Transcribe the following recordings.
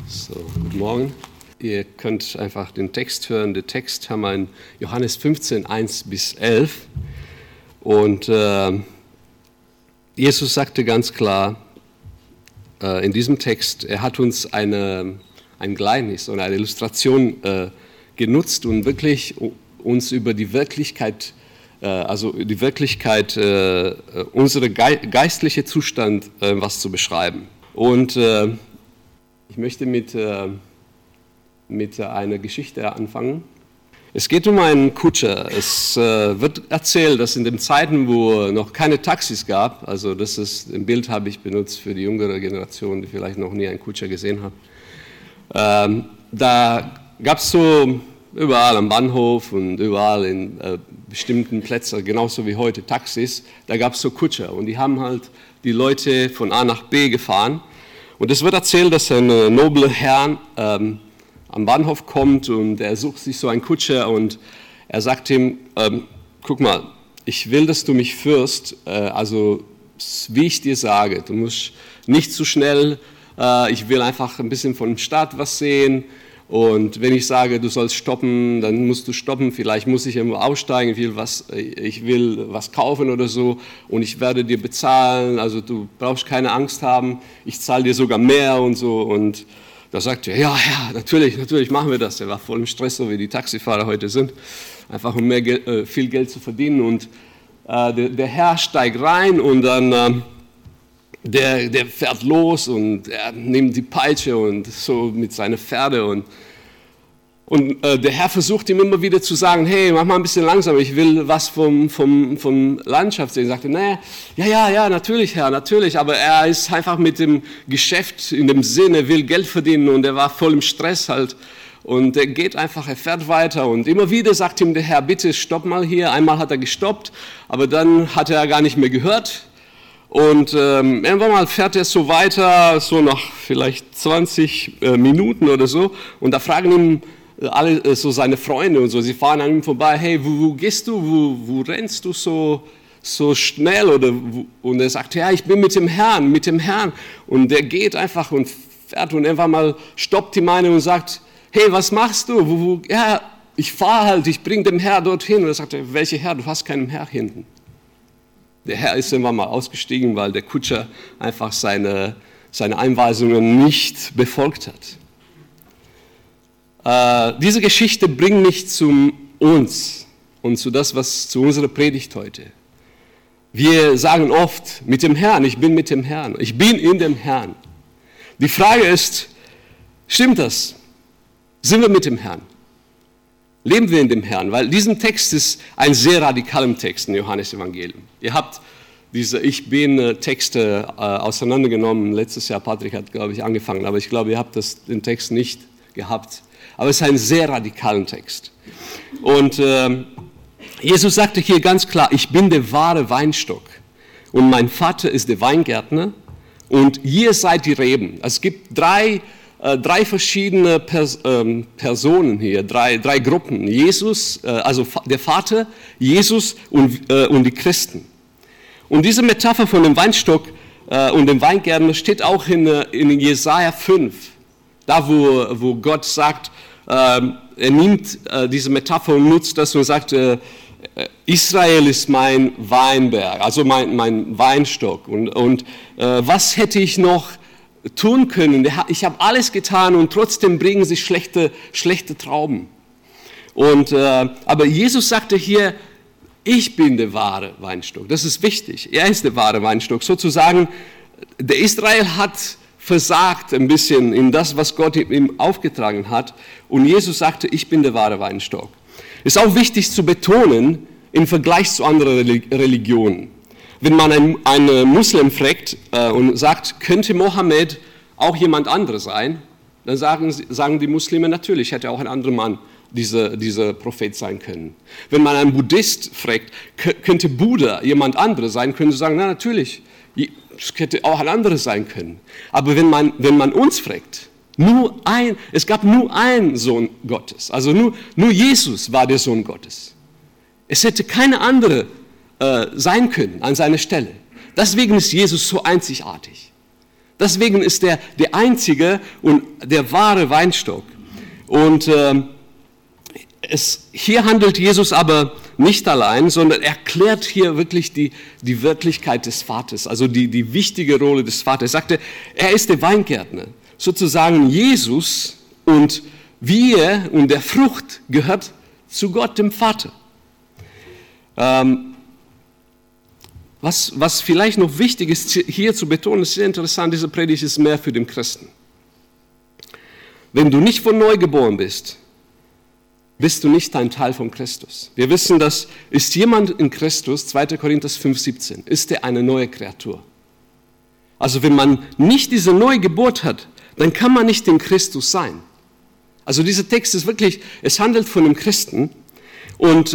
So, guten Morgen. Ihr könnt einfach den Text hören. Den Text haben wir in Johannes 15, 1-11. Und Jesus sagte ganz klar in diesem Text, er hat uns ein Gleichnis oder eine Illustration genutzt und wirklich uns über die Wirklichkeit, unsere geistliche Zustand was zu beschreiben. Und ich möchte mit einer Geschichte anfangen. Es geht um einen Kutscher. Es wird erzählt, dass in den Zeiten, wo noch keine Taxis gab, also das ist ein Bild, habe ich benutzt für die jüngere Generation, die vielleicht noch nie einen Kutscher gesehen hat. Da gab es so überall am Bahnhof und überall in bestimmten Plätzen, genauso wie heute Taxis, da gab es so Kutscher und die haben halt die Leute von A nach B gefahren. Und es wird erzählt, dass ein nobler Herr am Bahnhof kommt und er sucht sich so einen Kutscher und er sagt ihm, guck mal, ich will, dass du mich führst, also wie ich dir sage, du musst nicht zu schnell, ich will einfach ein bisschen von der Stadt was sehen und wenn ich sage, du sollst stoppen, dann musst du stoppen, vielleicht muss ich irgendwo aussteigen, ich will was kaufen oder so und ich werde dir bezahlen, also du brauchst keine Angst haben, ich zahle dir sogar mehr und so. Und da sagt er, ja, natürlich machen wir das. Er war voll im Stress, so wie die Taxifahrer heute sind, einfach um viel Geld zu verdienen. Und der Herr steigt rein und dann der fährt los und er nimmt die Peitsche und so mit seinen Pferden. Und der Herr versucht ihm immer wieder zu sagen, hey, mach mal ein bisschen langsamer, ich will was vom Landschaft sehen. Er sagte, nee, ja, natürlich, Herr, natürlich, aber er ist einfach mit dem Geschäft in dem Sinne, will Geld verdienen und er war voll im Stress halt. Und er geht einfach, er fährt weiter und immer wieder sagt ihm der Herr, bitte stopp mal hier. Einmal hat er gestoppt, aber dann hat er gar nicht mehr gehört. Und irgendwann mal fährt er so weiter, so nach vielleicht 20 Minuten oder so. Und da fragen ihn alle so seine Freunde und so, sie fahren an ihm vorbei, hey, wo gehst du, wo rennst du so schnell? Und er sagt, ja, ich bin mit dem Herrn. Und der geht einfach und fährt und irgendwann mal stoppt die Meine und sagt, hey, was machst du? Ja, ich fahre halt, ich bringe den Herr dorthin. Und er sagt, welcher Herr? Du hast keinen Herr hinten. Der Herr ist irgendwann mal ausgestiegen, weil der Kutscher einfach seine Einweisungen nicht befolgt hat. Diese Geschichte bringt mich zu uns und zu unserer Predigt heute. Wir sagen oft mit dem Herrn, ich bin mit dem Herrn, ich bin in dem Herrn. Die Frage ist, stimmt das? Sind wir mit dem Herrn? Leben wir in dem Herrn? Weil diesen Text ist ein sehr radikaler Text im Johannesevangelium. Ihr habt diese Ich Bin-Texte auseinandergenommen. Letztes Jahr, Patrick hat, glaube ich, angefangen, aber ich glaube, ihr habt den Text nicht gehabt. Aber es ist ein sehr radikaler Text. Und Jesus sagte hier ganz klar, ich bin der wahre Weinstock und mein Vater ist der Weingärtner und ihr seid die Reben. Es gibt drei verschiedene Personen hier, drei Gruppen. Jesus, also der Vater, Jesus und die Christen. Und diese Metapher von dem Weinstock und dem Weingärtner steht auch in Jesaja 5. Da, wo Gott sagt, er nimmt diese Metapher und nutzt das und sagt, Israel ist mein Weinberg, also mein Weinstock. Und was hätte ich noch tun können? Ich habe alles getan und trotzdem bringen sie schlechte Trauben. Aber Jesus sagte hier, ich bin der wahre Weinstock. Das ist wichtig. Er ist der wahre Weinstock. Sozusagen, der Israel hat versagt ein bisschen in das, was Gott ihm aufgetragen hat. Und Jesus sagte, ich bin der wahre Weinstock. Es ist auch wichtig zu betonen, im Vergleich zu anderen Religionen. Wenn man einen Muslim fragt und sagt, könnte Mohammed auch jemand anderes sein, dann sagen die Muslime, natürlich hätte auch ein anderer Mann dieser Prophet sein können. Wenn man einen Buddhist fragt, könnte Buddha jemand anderes sein, können sie sagen, na natürlich, es hätte auch ein anderes sein können. Aber wenn man uns fragt, es gab nur einen Sohn Gottes, also nur Jesus war der Sohn Gottes. Es hätte keine andere sein können an seiner Stelle. Deswegen ist Jesus so einzigartig. Deswegen ist er der einzige und der wahre Weinstock. Und hier handelt Jesus aber nicht allein, sondern erklärt hier wirklich die Wirklichkeit des Vaters, also die wichtige Rolle des Vaters. Er sagte, er ist der Weingärtner. Sozusagen Jesus und wir und der Frucht gehört zu Gott, dem Vater. Was vielleicht noch wichtig ist, hier zu betonen, ist sehr interessant, diese Predigt ist mehr für den Christen. Wenn du nicht von neu geboren bist, bist du nicht ein Teil von Christus. Wir wissen, dass ist jemand in Christus, 2. Korinther 5,17, ist er eine neue Kreatur. Also wenn man nicht diese neue Geburt hat, dann kann man nicht in Christus sein. Also dieser Text ist wirklich, es handelt von einem Christen und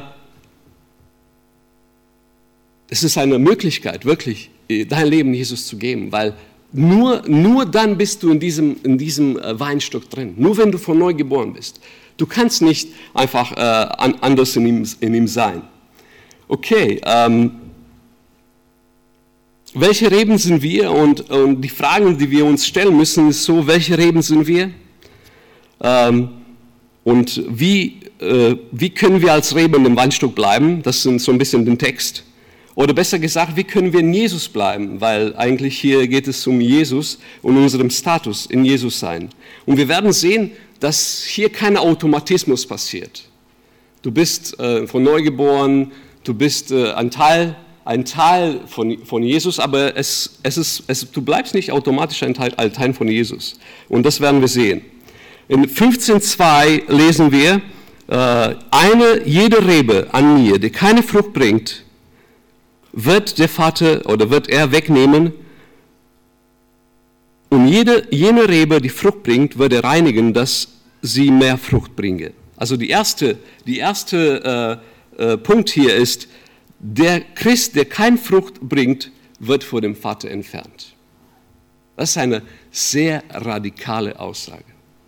es ist eine Möglichkeit, wirklich dein Leben Jesus zu geben, weil nur dann bist du in diesem Weinstock drin, nur wenn du von neu geboren bist. Du kannst nicht einfach anders in ihm sein. Okay, welche Reben sind wir? Und die Fragen, die wir uns stellen müssen, ist so, welche Reben sind wir? Und wie können wir als Reben im Weinstock bleiben? Das ist so ein bisschen den Text. Oder besser gesagt, wie können wir in Jesus bleiben? Weil eigentlich hier geht es um Jesus und unserem Status in Jesus sein. Und wir werden sehen, dass hier kein Automatismus passiert. Du bist von neu geboren, du bist ein Teil von Jesus, aber du bleibst nicht automatisch ein Teil von Jesus. Und das werden wir sehen. In 15,2 lesen wir, jede Rebe an mir, die keine Frucht bringt, wird der Vater oder wird er wegnehmen und jene Rebe, die Frucht bringt, wird er reinigen, dass sie mehr Frucht bringe. Also die erste Punkt hier ist, der Christ, der keine Frucht bringt, wird vor dem Vater entfernt. Das ist eine sehr radikale Aussage.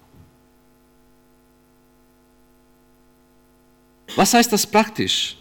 Was heißt das praktisch?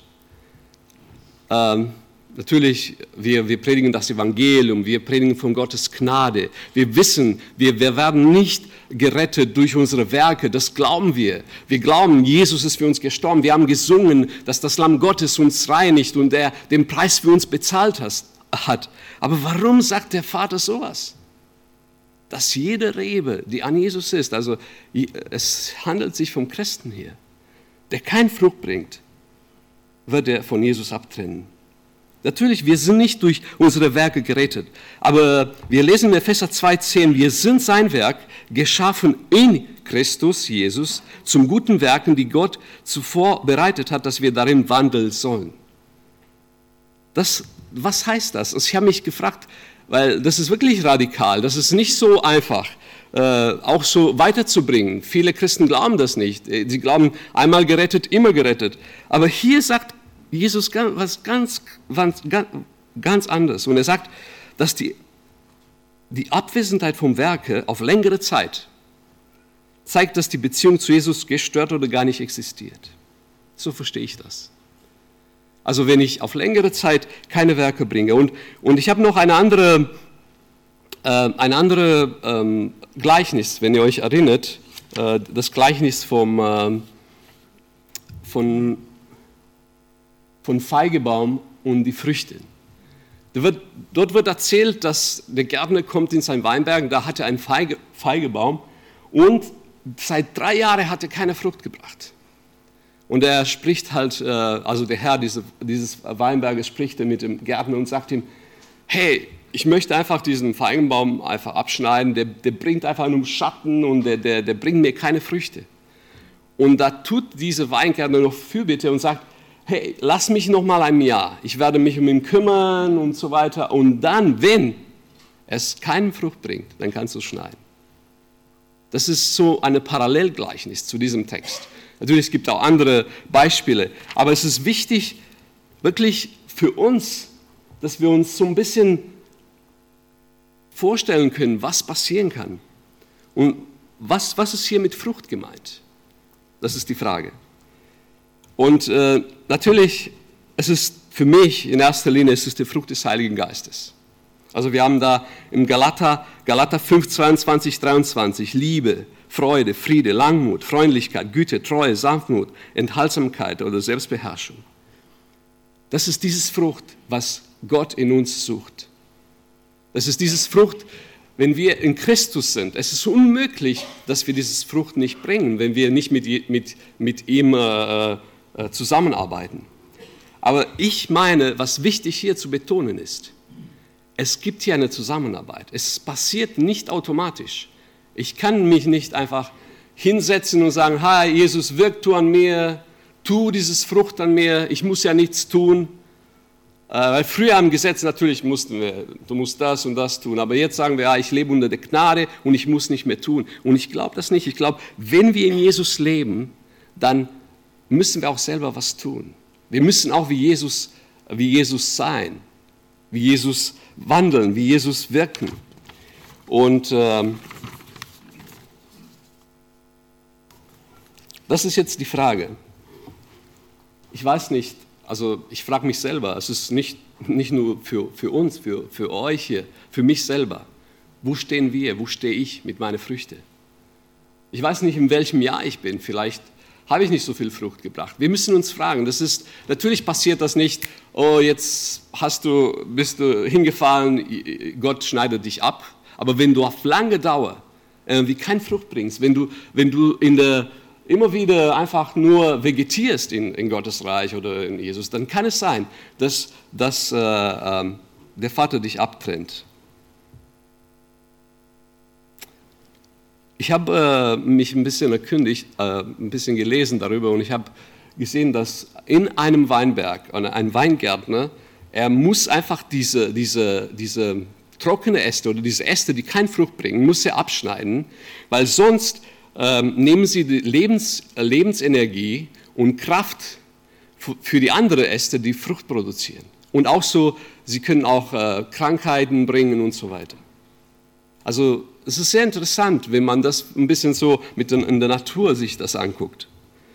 Natürlich, wir predigen das Evangelium, wir predigen von Gottes Gnade. Wir wissen, wir werden nicht gerettet durch unsere Werke, das glauben wir. Wir glauben, Jesus ist für uns gestorben. Wir haben gesungen, dass das Lamm Gottes uns reinigt und er den Preis für uns bezahlt hat. Aber warum sagt der Vater sowas? Dass jede Rebe, die an Jesus ist, also es handelt sich vom Christen hier, der keine Frucht bringt, wird er von Jesus abtrennen. Natürlich, wir sind nicht durch unsere Werke gerettet, aber wir lesen in Epheser 2,10, wir sind sein Werk, geschaffen in Christus Jesus, zum guten Werken, die Gott zuvor bereitet hat, dass wir darin wandeln sollen. Was heißt das? Ich habe mich gefragt, weil das ist wirklich radikal, das ist nicht so einfach, auch so weiterzubringen. Viele Christen glauben das nicht. Sie glauben, einmal gerettet, immer gerettet. Aber hier sagt Jesus was ganz anderes. Und er sagt, dass die Abwesenheit vom Werke auf längere Zeit zeigt, dass die Beziehung zu Jesus gestört oder gar nicht existiert. So verstehe ich das. Also wenn ich auf längere Zeit keine Werke bringe. Und ich habe noch ein anderes Gleichnis, wenn ihr euch erinnert, das Gleichnis von Feigebaum und die Früchte. Dort wird erzählt, dass der Gärtner kommt in sein Weinberg, da hatte er einen Feigebaum und seit 3 Jahren hat er keine Frucht gebracht. Und er spricht halt, also der Herr dieses Weinberges spricht mit dem Gärtner und sagt ihm, hey, ich möchte einfach diesen Feigenbaum einfach abschneiden, der bringt einfach nur Schatten und der bringt mir keine Früchte. Und da tut dieser Weingärtner noch Fürbitte und sagt, hey, lass mich noch mal ein Jahr, ich werde mich um ihn kümmern und so weiter. Und dann, wenn es keine Frucht bringt, dann kannst du es schneiden. Das ist so eine Parallelgleichnis zu diesem Text. Natürlich, es gibt auch andere Beispiele, aber es ist wichtig, wirklich für uns, dass wir uns so ein bisschen vorstellen können, was passieren kann. Und was ist hier mit Frucht gemeint? Das ist die Frage. Und natürlich, es ist für mich in erster Linie, es ist die Frucht des Heiligen Geistes. Also wir haben da im Galater 5, 22, 23 Liebe, Freude, Friede, Langmut, Freundlichkeit, Güte, Treue, Sanftmut, Enthaltsamkeit oder Selbstbeherrschung. Das ist dieses Frucht, was Gott in uns sucht. Das ist dieses Frucht, wenn wir in Christus sind. Es ist unmöglich, dass wir dieses Frucht nicht bringen, wenn wir nicht mit ihm zusammenarbeiten. Aber ich meine, was wichtig hier zu betonen ist, es gibt hier eine Zusammenarbeit. Es passiert nicht automatisch. Ich kann mich nicht einfach hinsetzen und sagen, hi, Jesus, wirk du an mir, tu dieses Frucht an mir, ich muss ja nichts tun. Weil früher am Gesetz natürlich mussten wir, du musst das und das tun, aber jetzt sagen wir, ja, ich lebe unter der Gnade und ich muss nicht mehr tun. Und ich glaube das nicht. Ich glaube, wenn wir in Jesus leben, dann müssen wir auch selber was tun. Wir müssen auch wie Jesus sein, wie Jesus wandeln, wie Jesus wirken. Und das ist jetzt die Frage. Ich weiß nicht, also ich frage mich selber, es ist nicht nur für uns, für euch hier, für mich selber. Wo stehen wir, wo stehe ich mit meinen Früchten? Ich weiß nicht, in welchem Jahr ich bin, vielleicht habe ich nicht so viel Frucht gebracht. Wir müssen uns fragen, natürlich passiert das nicht, oh jetzt bist du hingefallen, Gott schneidet dich ab. Aber wenn du auf lange Dauer irgendwie keine Frucht bringst, wenn du immer wieder einfach nur vegetierst in Gottes Reich oder in Jesus, dann kann es sein, dass der Vater dich abtrennt. Ich habe mich ein bisschen erkundigt, ein bisschen gelesen darüber und ich habe gesehen, dass in einem Weinberg, ein Weingärtner, er muss einfach diese trockene Äste oder diese Äste, die keine Frucht bringen, muss er abschneiden, weil sonst nehmen sie die Lebensenergie und Kraft für die anderen Äste, die Frucht produzieren. Und auch so, sie können auch Krankheiten bringen und so weiter. Also es ist sehr interessant, wenn man das ein bisschen so in der Natur sich das anguckt.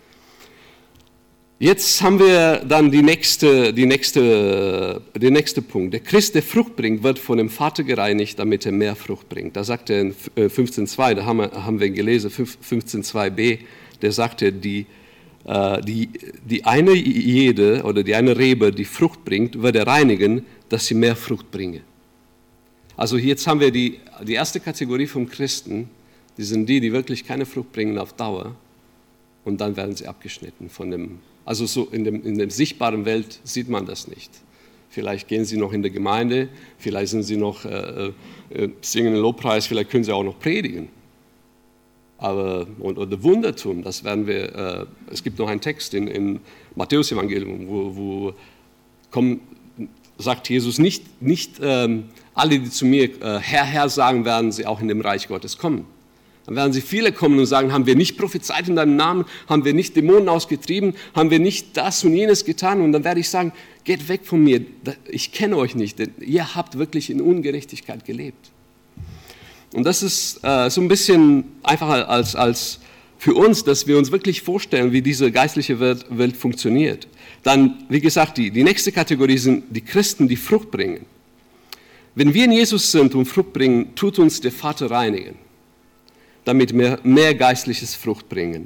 Jetzt haben wir dann den nächsten Punkt. Der Christ, der Frucht bringt, wird von dem Vater gereinigt, damit er mehr Frucht bringt. Da sagt er in 15,2, da haben wir gelesen, 15,2b, der sagte, die eine Rebe, die Frucht bringt, wird er reinigen, dass sie mehr Frucht bringe. Also jetzt haben wir die erste Kategorie von Christen, die sind die wirklich keine Frucht bringen auf Dauer und dann werden sie abgeschnitten von dem. Also so in der sichtbaren Welt sieht man das nicht. Vielleicht gehen sie noch in der Gemeinde, vielleicht sind sie noch singen den Lobpreis, vielleicht können sie auch noch predigen. Aber oder Wunder tun, das werden wir. Es gibt noch einen Text in Matthäus Evangelium, wo sagt Jesus nicht alle, die zu mir Herr, Herr sagen, werden sie auch in dem Reich Gottes kommen. Dann werden sie viele kommen und sagen, haben wir nicht prophezeit in deinem Namen, haben wir nicht Dämonen ausgetrieben, haben wir nicht das und jenes getan? Und dann werde ich sagen, geht weg von mir, ich kenne euch nicht, denn ihr habt wirklich in Ungerechtigkeit gelebt. Und das ist so ein bisschen einfach als für uns, dass wir uns wirklich vorstellen, wie diese geistliche Welt funktioniert. Dann, wie gesagt, die nächste Kategorie sind die Christen, die Frucht bringen. Wenn wir in Jesus sind und Frucht bringen, tut uns der Vater reinigen, damit wir mehr geistliches Frucht bringen.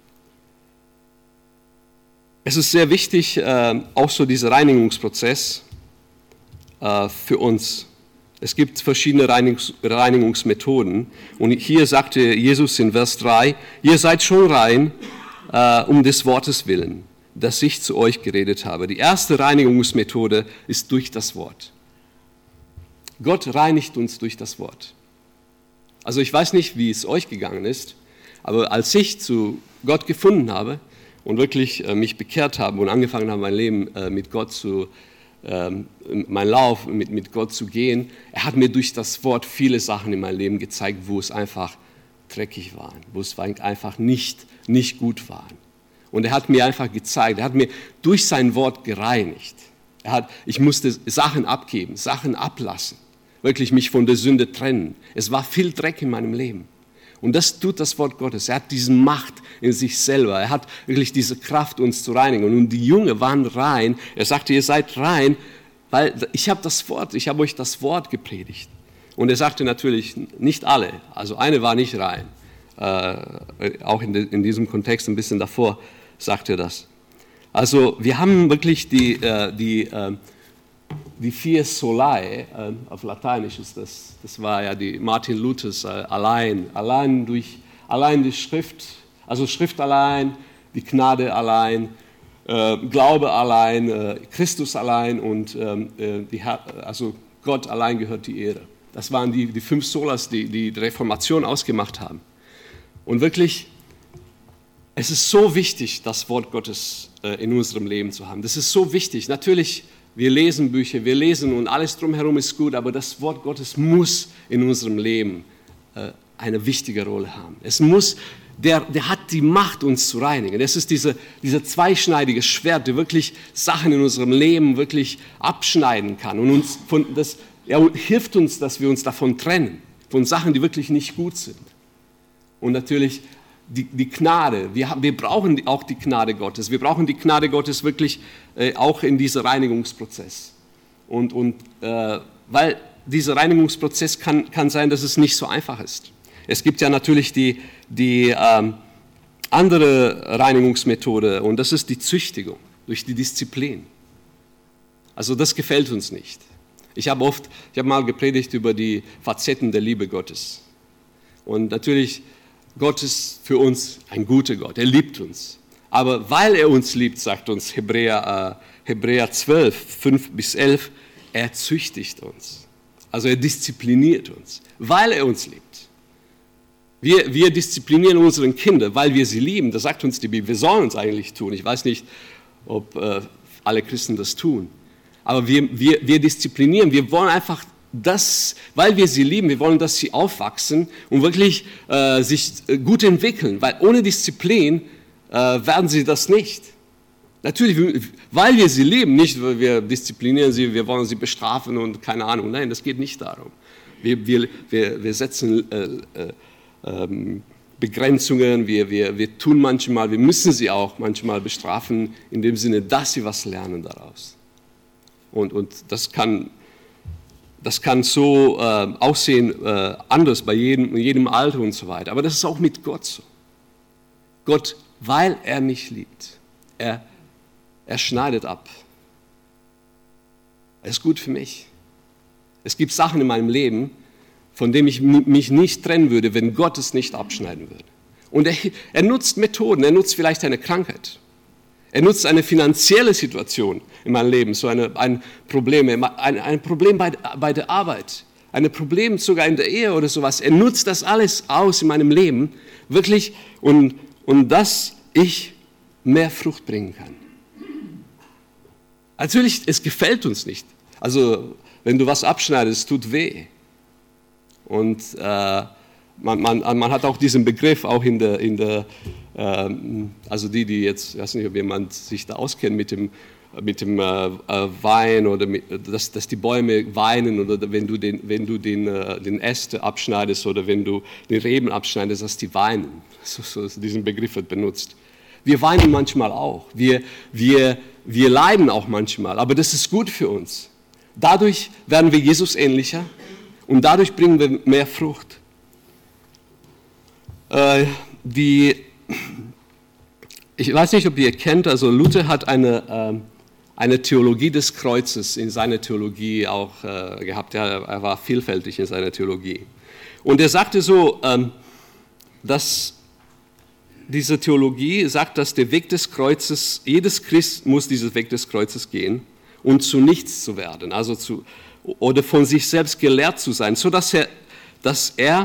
Es ist sehr wichtig, auch so dieser Reinigungsprozess für uns. Es gibt verschiedene Reinigungsmethoden. Und hier sagte Jesus in Vers 3, ihr seid schon rein um des Wortes willen, das ich zu euch geredet habe. Die erste Reinigungsmethode ist durch das Wort. Gott reinigt uns durch das Wort. Also ich weiß nicht, wie es euch gegangen ist, aber als ich zu Gott gefunden habe und wirklich mich bekehrt habe und angefangen habe, mein Leben mit Gott mein Lauf mit Gott zu gehen, er hat mir durch das Wort viele Sachen in meinem Leben gezeigt, wo es einfach dreckig war, wo es einfach nicht gut war. Und er hat mir einfach gezeigt, er hat mir durch sein Wort gereinigt. Ich musste Sachen abgeben, Sachen ablassen, wirklich mich von der Sünde trennen. Es war viel Dreck in meinem Leben. Und das tut das Wort Gottes. Er hat diese Macht in sich selber. Er hat wirklich diese Kraft, uns zu reinigen. Und die Jünger waren rein. Er sagte, ihr seid rein weil ich habe euch das Wort gepredigt. Und er sagte natürlich, nicht alle, also eine war nicht rein. Auch in diesem Kontext ein bisschen davor sagte er das. Also wir haben wirklich die 4 Solae, auf Lateinisch ist das war ja die Martin Luthers, allein die Schrift, also Schrift allein, die Gnade allein, Glaube allein, Christus allein und also Gott allein gehört die Ehre. Das waren die 5 Solas, die Reformation ausgemacht haben. Und wirklich, es ist so wichtig, das Wort Gottes in unserem Leben zu haben. Das ist so wichtig. Natürlich, wir lesen Bücher, wir lesen und alles drumherum ist gut, aber das Wort Gottes muss in unserem Leben eine wichtige Rolle haben. Es muss, der hat die Macht, uns zu reinigen. Es ist dieser zweischneidige Schwert, der wirklich Sachen in unserem Leben wirklich abschneiden kann und er hilft uns, dass wir uns davon trennen, von Sachen, die wirklich nicht gut sind. Und natürlich die Gnade, wir brauchen auch die Gnade Gottes. Wir brauchen die Gnade Gottes wirklich auch in diesem Reinigungsprozess. Weil dieser Reinigungsprozess kann sein, dass es nicht so einfach ist. Es gibt ja natürlich die andere Reinigungsmethode und das ist die Züchtigung durch die Disziplin. Also das gefällt uns nicht. Ich habe mal gepredigt über die Facetten der Liebe Gottes. Und natürlich, Gott ist für uns ein guter Gott, er liebt uns. Aber weil er uns liebt, sagt uns Hebräer 12, 5-11, er züchtigt uns. Also er diszipliniert uns, weil er uns liebt. Wir disziplinieren unsere Kinder, weil wir sie lieben. Das sagt uns die Bibel, wir sollen es eigentlich tun. Ich weiß nicht, ob alle Christen das tun. Aber wir disziplinieren, wir wollen einfach das, weil wir sie lieben, wir wollen, dass sie aufwachsen und wirklich sich gut entwickeln, weil ohne Disziplin werden sie das nicht. Natürlich, weil wir sie lieben, nicht weil wir disziplinieren sie, wir wollen sie bestrafen und keine Ahnung, nein, das geht nicht darum. Wir setzen Begrenzungen, wir tun manchmal, wir müssen sie auch manchmal bestrafen, in dem Sinne, dass sie was lernen daraus. Und das kann so aussehen, anders bei jedem Alter und so weiter. Aber das ist auch mit Gott so. Gott, weil er mich liebt, er schneidet ab. Er ist gut für mich. Es gibt Sachen in meinem Leben, von denen ich mich nicht trennen würde, wenn Gott es nicht abschneiden würde. Und er nutzt Methoden, er nutzt vielleicht eine Krankheit. Er nutzt eine finanzielle Situation in meinem Leben, so ein Problem bei der Arbeit, ein Problem sogar in der Ehe oder sowas. Er nutzt das alles aus in meinem Leben, wirklich, und dass ich mehr Frucht bringen kann. Natürlich, es gefällt uns nicht. Also, wenn du was abschneidest, tut weh. Und man hat auch diesen Begriff auch also die jetzt, ich weiß nicht, ob jemand sich da auskennt mit dem Wein oder dass die Bäume weinen oder wenn du den Äste abschneidest oder wenn du den Reben abschneidest, dass die weinen. So diesen Begriff wird benutzt. Wir weinen manchmal auch. Wir leiden auch manchmal, aber das ist gut für uns. Dadurch werden wir Jesus ähnlicher und dadurch bringen wir mehr Frucht. Ich weiß nicht, ob ihr kennt, also Luther hat eine Theologie des Kreuzes in seiner Theologie auch gehabt. Er war vielfältig in seiner Theologie. Und er sagte so, dass diese Theologie sagt, dass der Weg des Kreuzes, jedes Christ muss diesen Weg des Kreuzes gehen und zu nichts zu werden, also oder von sich selbst gelehrt zu sein, sodass er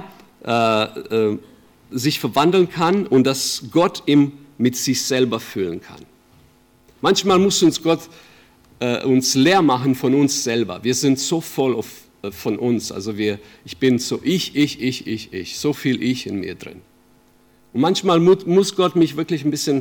sich verwandeln kann und dass Gott ihm mit sich selber füllen kann. Manchmal muss uns Gott uns leer machen von uns selber. Wir sind so voll von uns, also ich bin so ich, so viel Ich in mir drin. Und manchmal muss Gott mich wirklich ein bisschen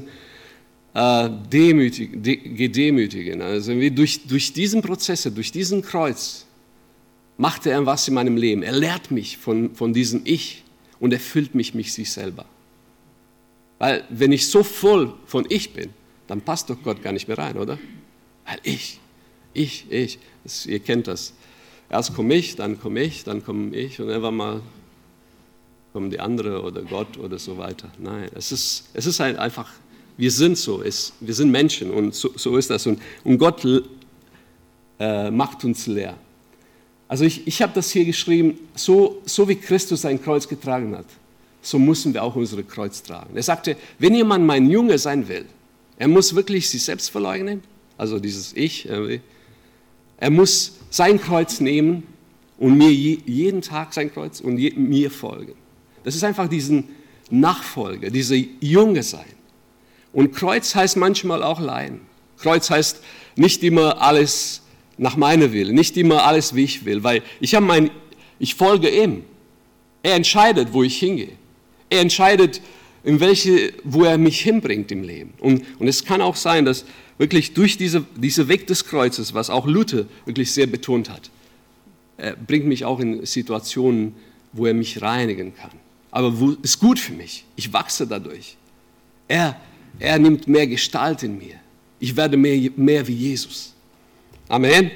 gedemütigen. Also durch diesen Prozess, durch diesen Kreuz, macht er was in meinem Leben. Er lehrt mich von diesem Ich und er füllt mich sich selber. Weil wenn ich so voll von Ich bin, dann passt doch Gott gar nicht mehr rein, oder? Weil ich Ihr kennt das. Erst komme ich, dann komme ich und irgendwann mal kommen die andere oder Gott oder so weiter. Nein, es ist halt einfach, wir sind so, wir sind Menschen und so ist das. Und Gott macht uns leer. Also ich habe das hier geschrieben, so wie Christus sein Kreuz getragen hat, so müssen wir auch unsere Kreuz tragen. Er sagte, wenn jemand mein Junge sein will, er muss wirklich sich selbst verleugnen, also dieses Ich, er muss sein Kreuz nehmen und mir jeden Tag sein Kreuz und mir folgen. Das ist einfach diesen Nachfolger, diese Junge sein. Und Kreuz heißt manchmal auch Leiden. Kreuz heißt nicht immer alles nach meinem Willen, nicht immer alles, wie ich will, weil ich folge ihm. Er entscheidet, wo ich hingehe. Er entscheidet, wo er mich hinbringt im Leben. Und es kann auch sein, dass wirklich durch diese Weg des Kreuzes, was auch Luther wirklich sehr betont hat, er bringt mich auch in Situationen, wo er mich reinigen kann. Aber ist gut für mich. Ich wachse dadurch. Er nimmt mehr Gestalt in mir. Ich werde mehr wie Jesus. Amen.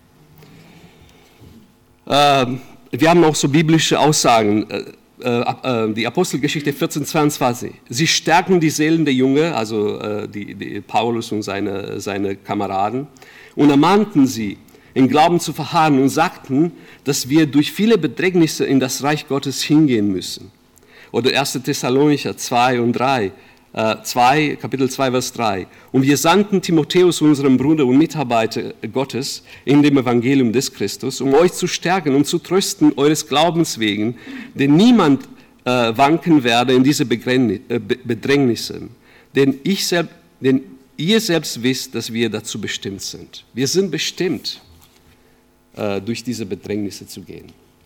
Wir haben auch so biblische Aussagen. Die Apostelgeschichte 14,22. Sie stärken die Seelen der Jünger, also die Paulus und seine Kameraden, und ermahnten sie, im Glauben zu verharren und sagten, dass wir durch viele Bedrängnisse in das Reich Gottes hingehen müssen. Oder 1. Thessalonicher 2 und 3. Kapitel 2, Vers 3. Und wir sandten Timotheus, unseren Bruder und Mitarbeiter Gottes, in dem Evangelium des Christus, um euch zu stärken und zu trösten eures Glaubens wegen, denn niemand wanken werde in diese Bedrängnisse. Denn ihr selbst wisst, dass wir dazu bestimmt sind. Wir sind bestimmt, durch diese Bedrängnisse zu gehen.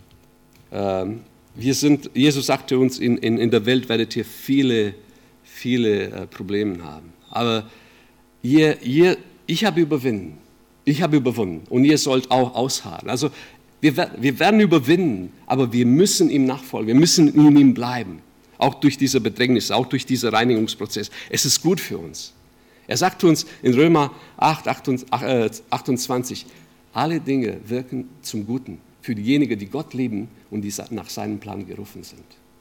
Jesus sagte uns, in der Welt werdet ihr viele Probleme haben. Aber ich habe überwunden und ihr sollt auch ausharren. Also wir werden überwinden, aber wir müssen ihm nachfolgen, wir müssen in ihm bleiben. Auch durch diese Bedrängnisse, auch durch diesen Reinigungsprozess. Es ist gut für uns. Er sagt uns in Römer 8, 28, alle Dinge wirken zum Guten für diejenigen, die Gott lieben und die nach seinem Plan gerufen sind.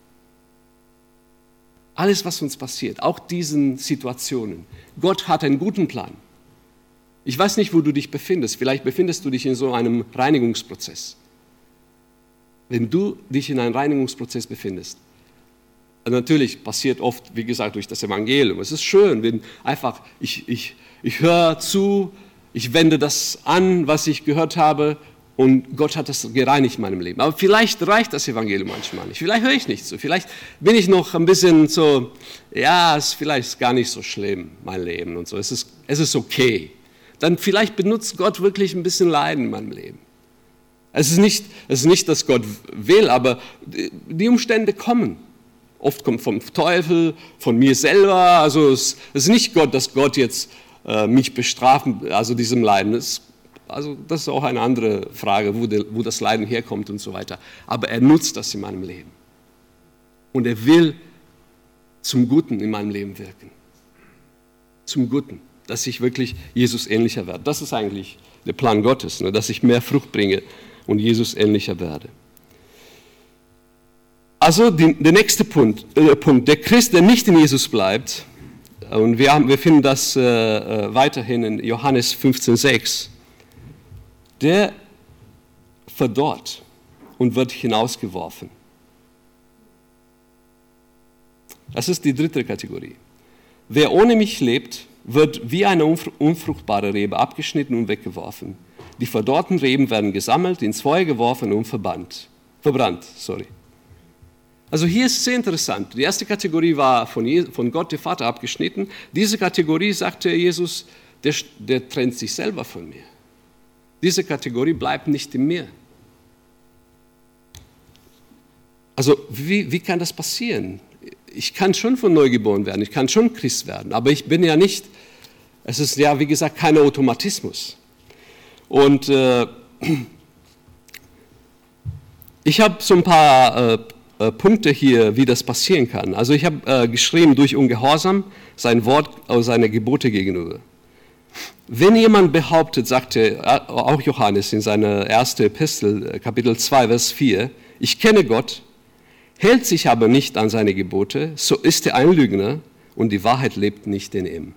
Alles, was uns passiert, auch diesen Situationen. Gott hat einen guten Plan. Ich weiß nicht, wo du dich befindest. Vielleicht befindest du dich in so einem Reinigungsprozess. Wenn du dich in einem Reinigungsprozess befindest, natürlich passiert oft, wie gesagt, durch das Evangelium. Es ist schön, wenn einfach ich höre zu, ich wende das an, was ich gehört habe, und Gott hat das gereinigt in meinem Leben. Aber vielleicht reicht das Evangelium manchmal nicht. Vielleicht höre ich nicht so. Vielleicht bin ich noch ein bisschen so, ja, es ist vielleicht gar nicht so schlimm, mein Leben und so. Es ist okay. Dann vielleicht benutzt Gott wirklich ein bisschen Leiden in meinem Leben. Es ist nicht, dass Gott will, aber die Umstände kommen. Oft kommt vom Teufel, von mir selber. Also es ist nicht Gott, dass Gott jetzt mich bestrafen, also diesem Leiden. Also das ist auch eine andere Frage, wo das Leiden herkommt und so weiter. Aber er nutzt das in meinem Leben. Und er will zum Guten in meinem Leben wirken. Zum Guten, dass ich wirklich Jesus ähnlicher werde. Das ist eigentlich der Plan Gottes, dass ich mehr Frucht bringe und Jesus ähnlicher werde. Also der nächste Punkt, der Christ, der nicht in Jesus bleibt, und wir finden das weiterhin in Johannes 15,6, der verdorrt und wird hinausgeworfen. Das ist die dritte Kategorie. Wer ohne mich lebt, wird wie eine unfruchtbare Rebe abgeschnitten und weggeworfen. Die verdorrten Reben werden gesammelt, ins Feuer geworfen und verbrannt. Also hier ist es sehr interessant. Die erste Kategorie war von Gott, der Vater, abgeschnitten. Diese Kategorie, sagte Jesus, der trennt sich selber von mir. Diese Kategorie bleibt nicht in mir. Also wie kann das passieren? Ich kann schon von neu geboren werden, ich kann schon Christ werden, aber ich bin ja nicht, es ist ja wie gesagt kein Automatismus. Und ich habe so ein paar Punkte hier, wie das passieren kann. Also ich habe geschrieben, durch Ungehorsam, sein Wort, seine Gebote gegenüber. Wenn jemand behauptet, sagte auch Johannes in seiner ersten Epistel, Kapitel 2, Vers 4, ich kenne Gott, hält sich aber nicht an seine Gebote, so ist er ein Lügner und die Wahrheit lebt nicht in ihm.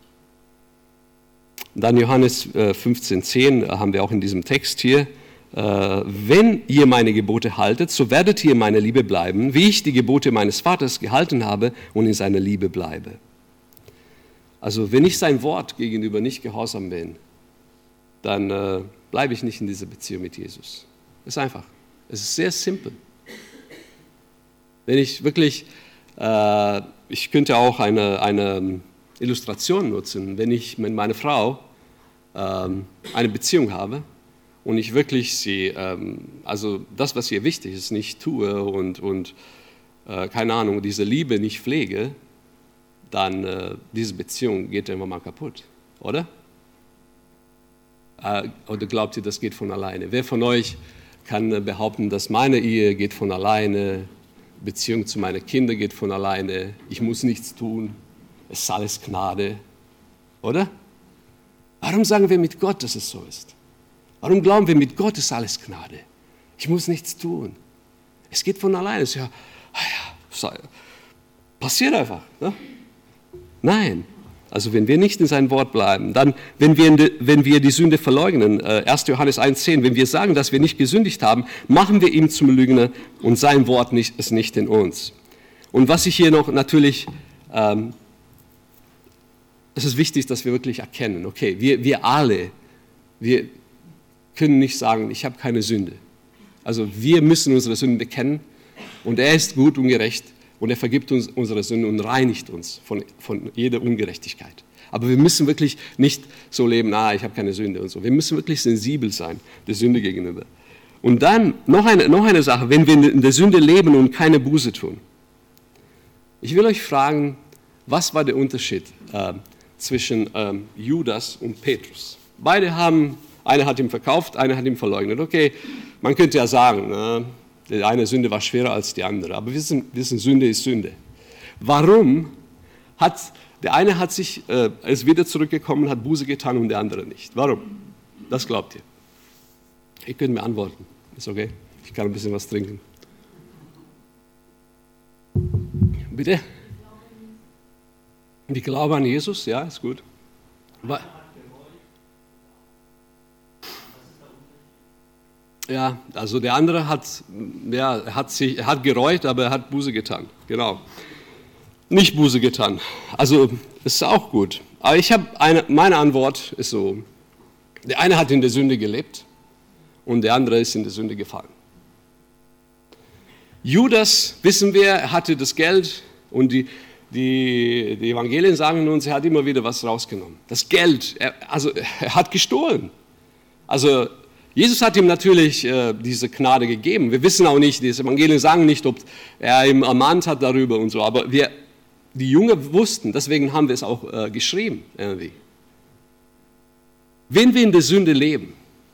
Dann Johannes 15,10 haben wir auch in diesem Text hier. Wenn ihr meine Gebote haltet, so werdet ihr in meiner Liebe bleiben, wie ich die Gebote meines Vaters gehalten habe und in seiner Liebe bleibe. Also wenn ich sein Wort gegenüber nicht gehorsam bin, dann bleibe ich nicht in dieser Beziehung mit Jesus. Ist einfach. Es ist sehr simpel. Wenn ich wirklich, ich könnte auch eine Illustration nutzen, wenn ich mit meiner Frau eine Beziehung habe und ich wirklich sie, also das, was ihr wichtig ist, nicht tue und keine Ahnung, diese Liebe nicht pflege, dann diese Beziehung geht irgendwann mal kaputt, oder? Oder glaubt ihr, das geht von alleine? Wer von euch kann behaupten, dass meine Ehe geht von alleine, Beziehung zu meinen Kindern geht von alleine, ich muss nichts tun, es ist alles Gnade, oder? Warum sagen wir mit Gott, dass es so ist? Warum glauben wir, mit Gott ist alles Gnade? Ich muss nichts tun. Es geht von alleine. Es ist ja, passiert einfach. Ne? Nein. Also wenn wir nicht in sein Wort bleiben, dann, wenn wir die Sünde verleugnen, 1. Johannes 1,10, wenn wir sagen, dass wir nicht gesündigt haben, machen wir ihn zum Lügner und sein Wort ist nicht in uns. Und was ich hier noch natürlich, es ist wichtig, dass wir wirklich erkennen, okay, wir alle, wir können nicht sagen, ich habe keine Sünde. Also wir müssen unsere Sünden bekennen und er ist gut und gerecht. Und er vergibt uns unsere Sünden und reinigt uns von jeder Ungerechtigkeit. Aber wir müssen wirklich nicht so leben, ich habe keine Sünde und so. Wir müssen wirklich sensibel sein der Sünde gegenüber. Und dann noch eine Sache, wenn wir in der Sünde leben und keine Buße tun. Ich will euch fragen, was war der Unterschied zwischen Judas und Petrus? Beide einer hat ihn verkauft, einer hat ihn verleugnet. Okay, man könnte ja sagen, die eine Sünde war schwerer als die andere, aber wir wissen, Sünde ist Sünde. Warum der eine ist wieder zurückgekommen, hat Buße getan und der andere nicht? Warum? Das glaubt ihr? Ihr könnt mir antworten. Ist okay? Ich kann ein bisschen was trinken. Bitte? Die Glaube an Jesus, ja, ist gut. Ja, also der andere hat gereut, aber er hat Buße getan. Genau. Nicht Buße getan. Also ist auch gut. Aber meine Antwort ist so: Der eine hat in der Sünde gelebt und der andere ist in der Sünde gefallen. Judas, wissen wir, er hatte das Geld und die Evangelien sagen uns, er hat immer wieder was rausgenommen. Das Geld, er hat gestohlen. Also Jesus hat ihm natürlich diese Gnade gegeben. Wir wissen auch nicht, die Evangelien sagen nicht, ob er ihm ermahnt hat darüber und so, aber die Jünger wussten, deswegen haben wir es auch geschrieben irgendwie. Wenn wir in der Sünde leben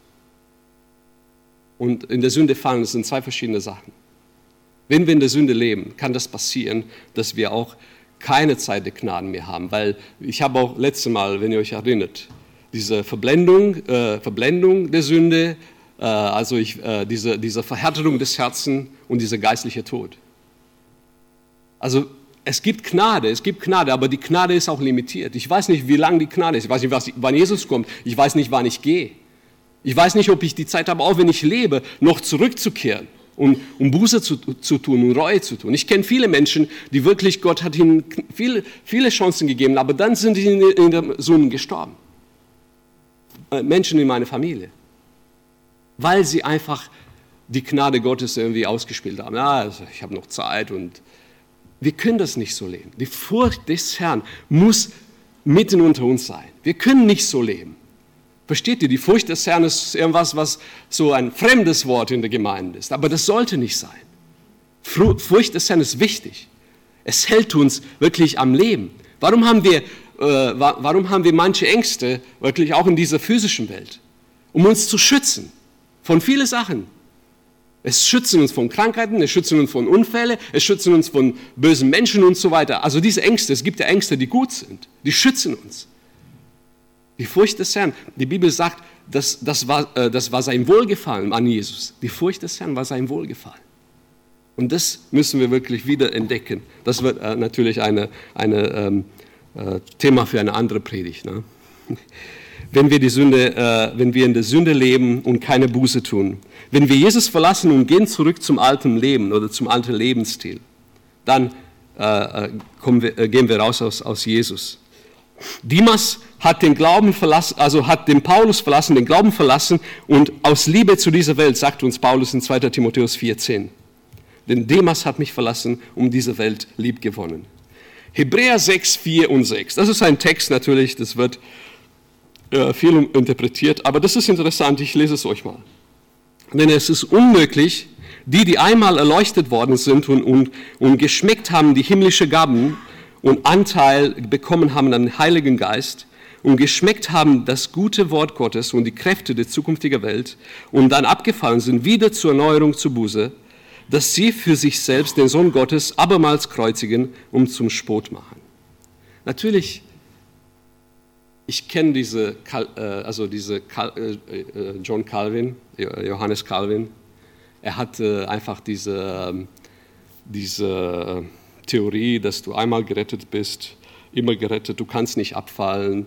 und in der Sünde fallen, das sind zwei verschiedene Sachen. Wenn wir in der Sünde leben, kann das passieren, dass wir auch keine Zeit der Gnaden mehr haben, weil ich habe auch letztes Mal, wenn ihr euch erinnert, diese Verblendung der Sünde, diese Verhärtung des Herzens und dieser geistliche Tod. Also es gibt Gnade, aber die Gnade ist auch limitiert. Ich weiß nicht, wie lang die Gnade ist. Ich weiß nicht, wann Jesus kommt. Ich weiß nicht, wann ich gehe. Ich weiß nicht, ob ich die Zeit habe, auch wenn ich lebe, noch zurückzukehren, um Buße zu tun und Reue zu tun. Ich kenne viele Menschen, die wirklich, Gott hat ihnen viele Chancen gegeben, aber dann sind sie in der Sünde gestorben. Menschen in meiner Familie, weil sie einfach die Gnade Gottes irgendwie ausgespielt haben. Also ich habe noch Zeit und wir können das nicht so leben. Die Furcht des Herrn muss mitten unter uns sein. Wir können nicht so leben. Versteht ihr? Die Furcht des Herrn ist irgendwas, was so ein fremdes Wort in der Gemeinde ist, aber das sollte nicht sein. Furcht des Herrn ist wichtig. Es hält uns wirklich am Leben. Warum haben wir manche Ängste wirklich auch in dieser physischen Welt? Um uns zu schützen von vielen Sachen. Es schützt uns von Krankheiten, es schützt uns von Unfällen, es schützt uns von bösen Menschen und so weiter. Also diese Ängste, es gibt ja Ängste, die gut sind, die schützen uns. Die Furcht des Herrn. Die Bibel sagt, das war sein Wohlgefallen an Jesus. Die Furcht des Herrn war sein Wohlgefallen. Und das müssen wir wirklich wieder entdecken. Das wird natürlich ein Thema für eine andere Predigt. Ne? Wenn wir in der Sünde leben und keine Buße tun, wenn wir Jesus verlassen und gehen zurück zum alten Leben oder zum alten Lebensstil, dann gehen wir raus aus Jesus. Demas hat den Glauben verlassen, also hat den Paulus verlassen, den Glauben verlassen und aus Liebe zu dieser Welt, sagt uns Paulus in 2. Timotheus 4,10. Denn Demas hat mich verlassen, um diese Welt lieb gewonnen. Hebräer 6, 4 und 6. Das ist ein Text natürlich, das wird viel interpretiert, aber das ist interessant, ich lese es euch mal. Denn es ist unmöglich, die einmal erleuchtet worden sind und geschmeckt haben die himmlische Gaben und Anteil bekommen haben an den Heiligen Geist und geschmeckt haben das gute Wort Gottes und die Kräfte der zukünftigen Welt und dann abgefallen sind, wieder zur Erneuerung zur Buße, dass sie für sich selbst den Sohn Gottes abermals kreuzigen und zum Spott machen. Natürlich, ich kenne John Calvin, Johannes Calvin. Er hat einfach diese Theorie, dass du einmal gerettet bist, immer gerettet, du kannst nicht abfallen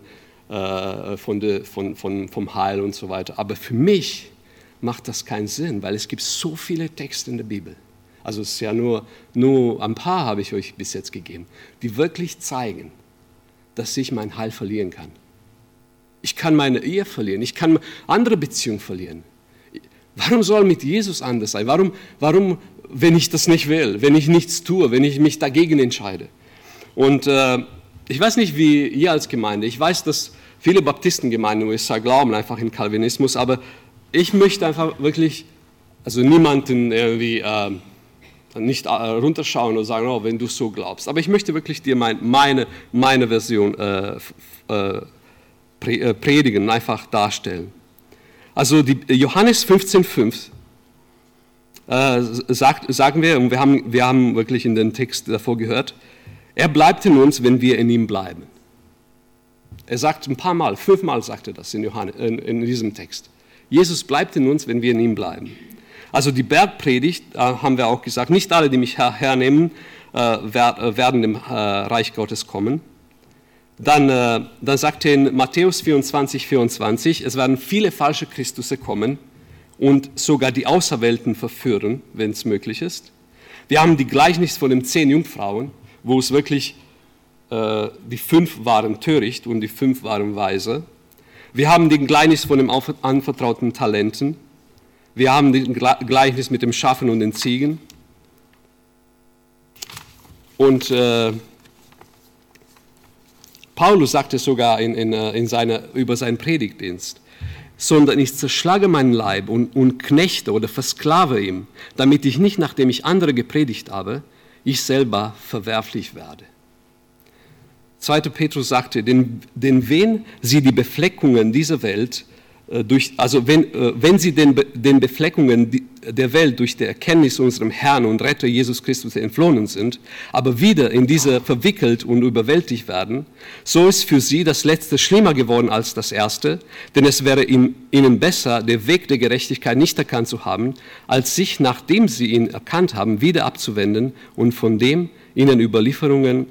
vom Heil und so weiter. Aber für mich macht das keinen Sinn, weil es gibt so viele Texte in der Bibel. Also es ist ja nur ein paar habe ich euch bis jetzt gegeben, die wirklich zeigen, dass ich mein Heil verlieren kann. Ich kann meine Ehe verlieren, ich kann andere Beziehungen verlieren. Warum soll mit Jesus anders sein? Warum, wenn ich das nicht will, wenn ich nichts tue, wenn ich mich dagegen entscheide? Und ich weiß nicht, wie ihr als Gemeinde, ich weiß, dass viele Baptistengemeinden in den USA glauben einfach in Calvinismus, aber ich möchte einfach wirklich, also niemanden irgendwie nicht runterschauen und sagen, oh, wenn du so glaubst. Aber ich möchte wirklich dir meine Version predigen, einfach darstellen. Also die Johannes 15,5 sagen wir, und wir haben wirklich in den Text davor gehört, er bleibt in uns, wenn wir in ihm bleiben. Er sagt ein paar Mal, 5-mal sagt er das in diesem Text. Jesus bleibt in uns, wenn wir in ihm bleiben. Also die Bergpredigt, haben wir auch gesagt, nicht alle, die mich hernehmen, werden im Reich Gottes kommen. Dann sagt er in Matthäus 24, es werden viele falsche Christusse kommen und sogar die Auserwählten verführen, wenn es möglich ist. Wir haben die Gleichnis von den 10 Jungfrauen, wo es wirklich die 5 waren töricht und die 5 waren weise. Wir haben den Gleichnis von dem anvertrauten Talenten. Wir haben den Gleichnis mit dem Schafen und den Ziegen. Und Paulus sagte sogar über seinen Predigtdienst, sondern ich zerschlage meinen Leib und knechte oder versklave ihm, damit ich nicht, nachdem ich andere gepredigt habe, ich selber verwerflich werde. 2. Petrus sagte, denn wen sie die Befleckungen dieser Welt, wenn sie den Befleckungen der Welt durch die Erkenntnis unserem Herrn und Retter Jesus Christus entflohen sind, aber wieder in diese verwickelt und überwältigt werden, so ist für sie das Letzte schlimmer geworden als das Erste, denn es wäre ihnen besser, den Weg der Gerechtigkeit nicht erkannt zu haben, als sich, nachdem sie ihn erkannt haben, wieder abzuwenden und von den ihnen überlieferten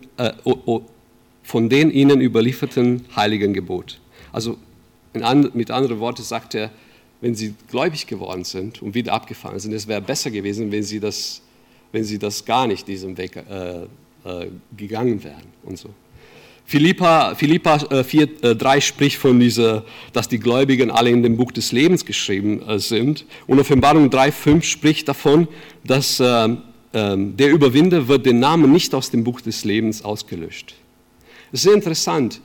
heiligen Gebot. Also mit anderen Worten sagt er, wenn sie gläubig geworden sind und wieder abgefallen sind, es wäre besser gewesen, wenn sie das gar nicht diesen Weg gegangen wären und so. Philippa 4,3 spricht von dass die Gläubigen alle in dem Buch des Lebens geschrieben sind. Und Offenbarung 3,5 spricht davon, dass der Überwinder wird den Namen nicht aus dem Buch des Lebens ausgelöscht. Das ist sehr interessant,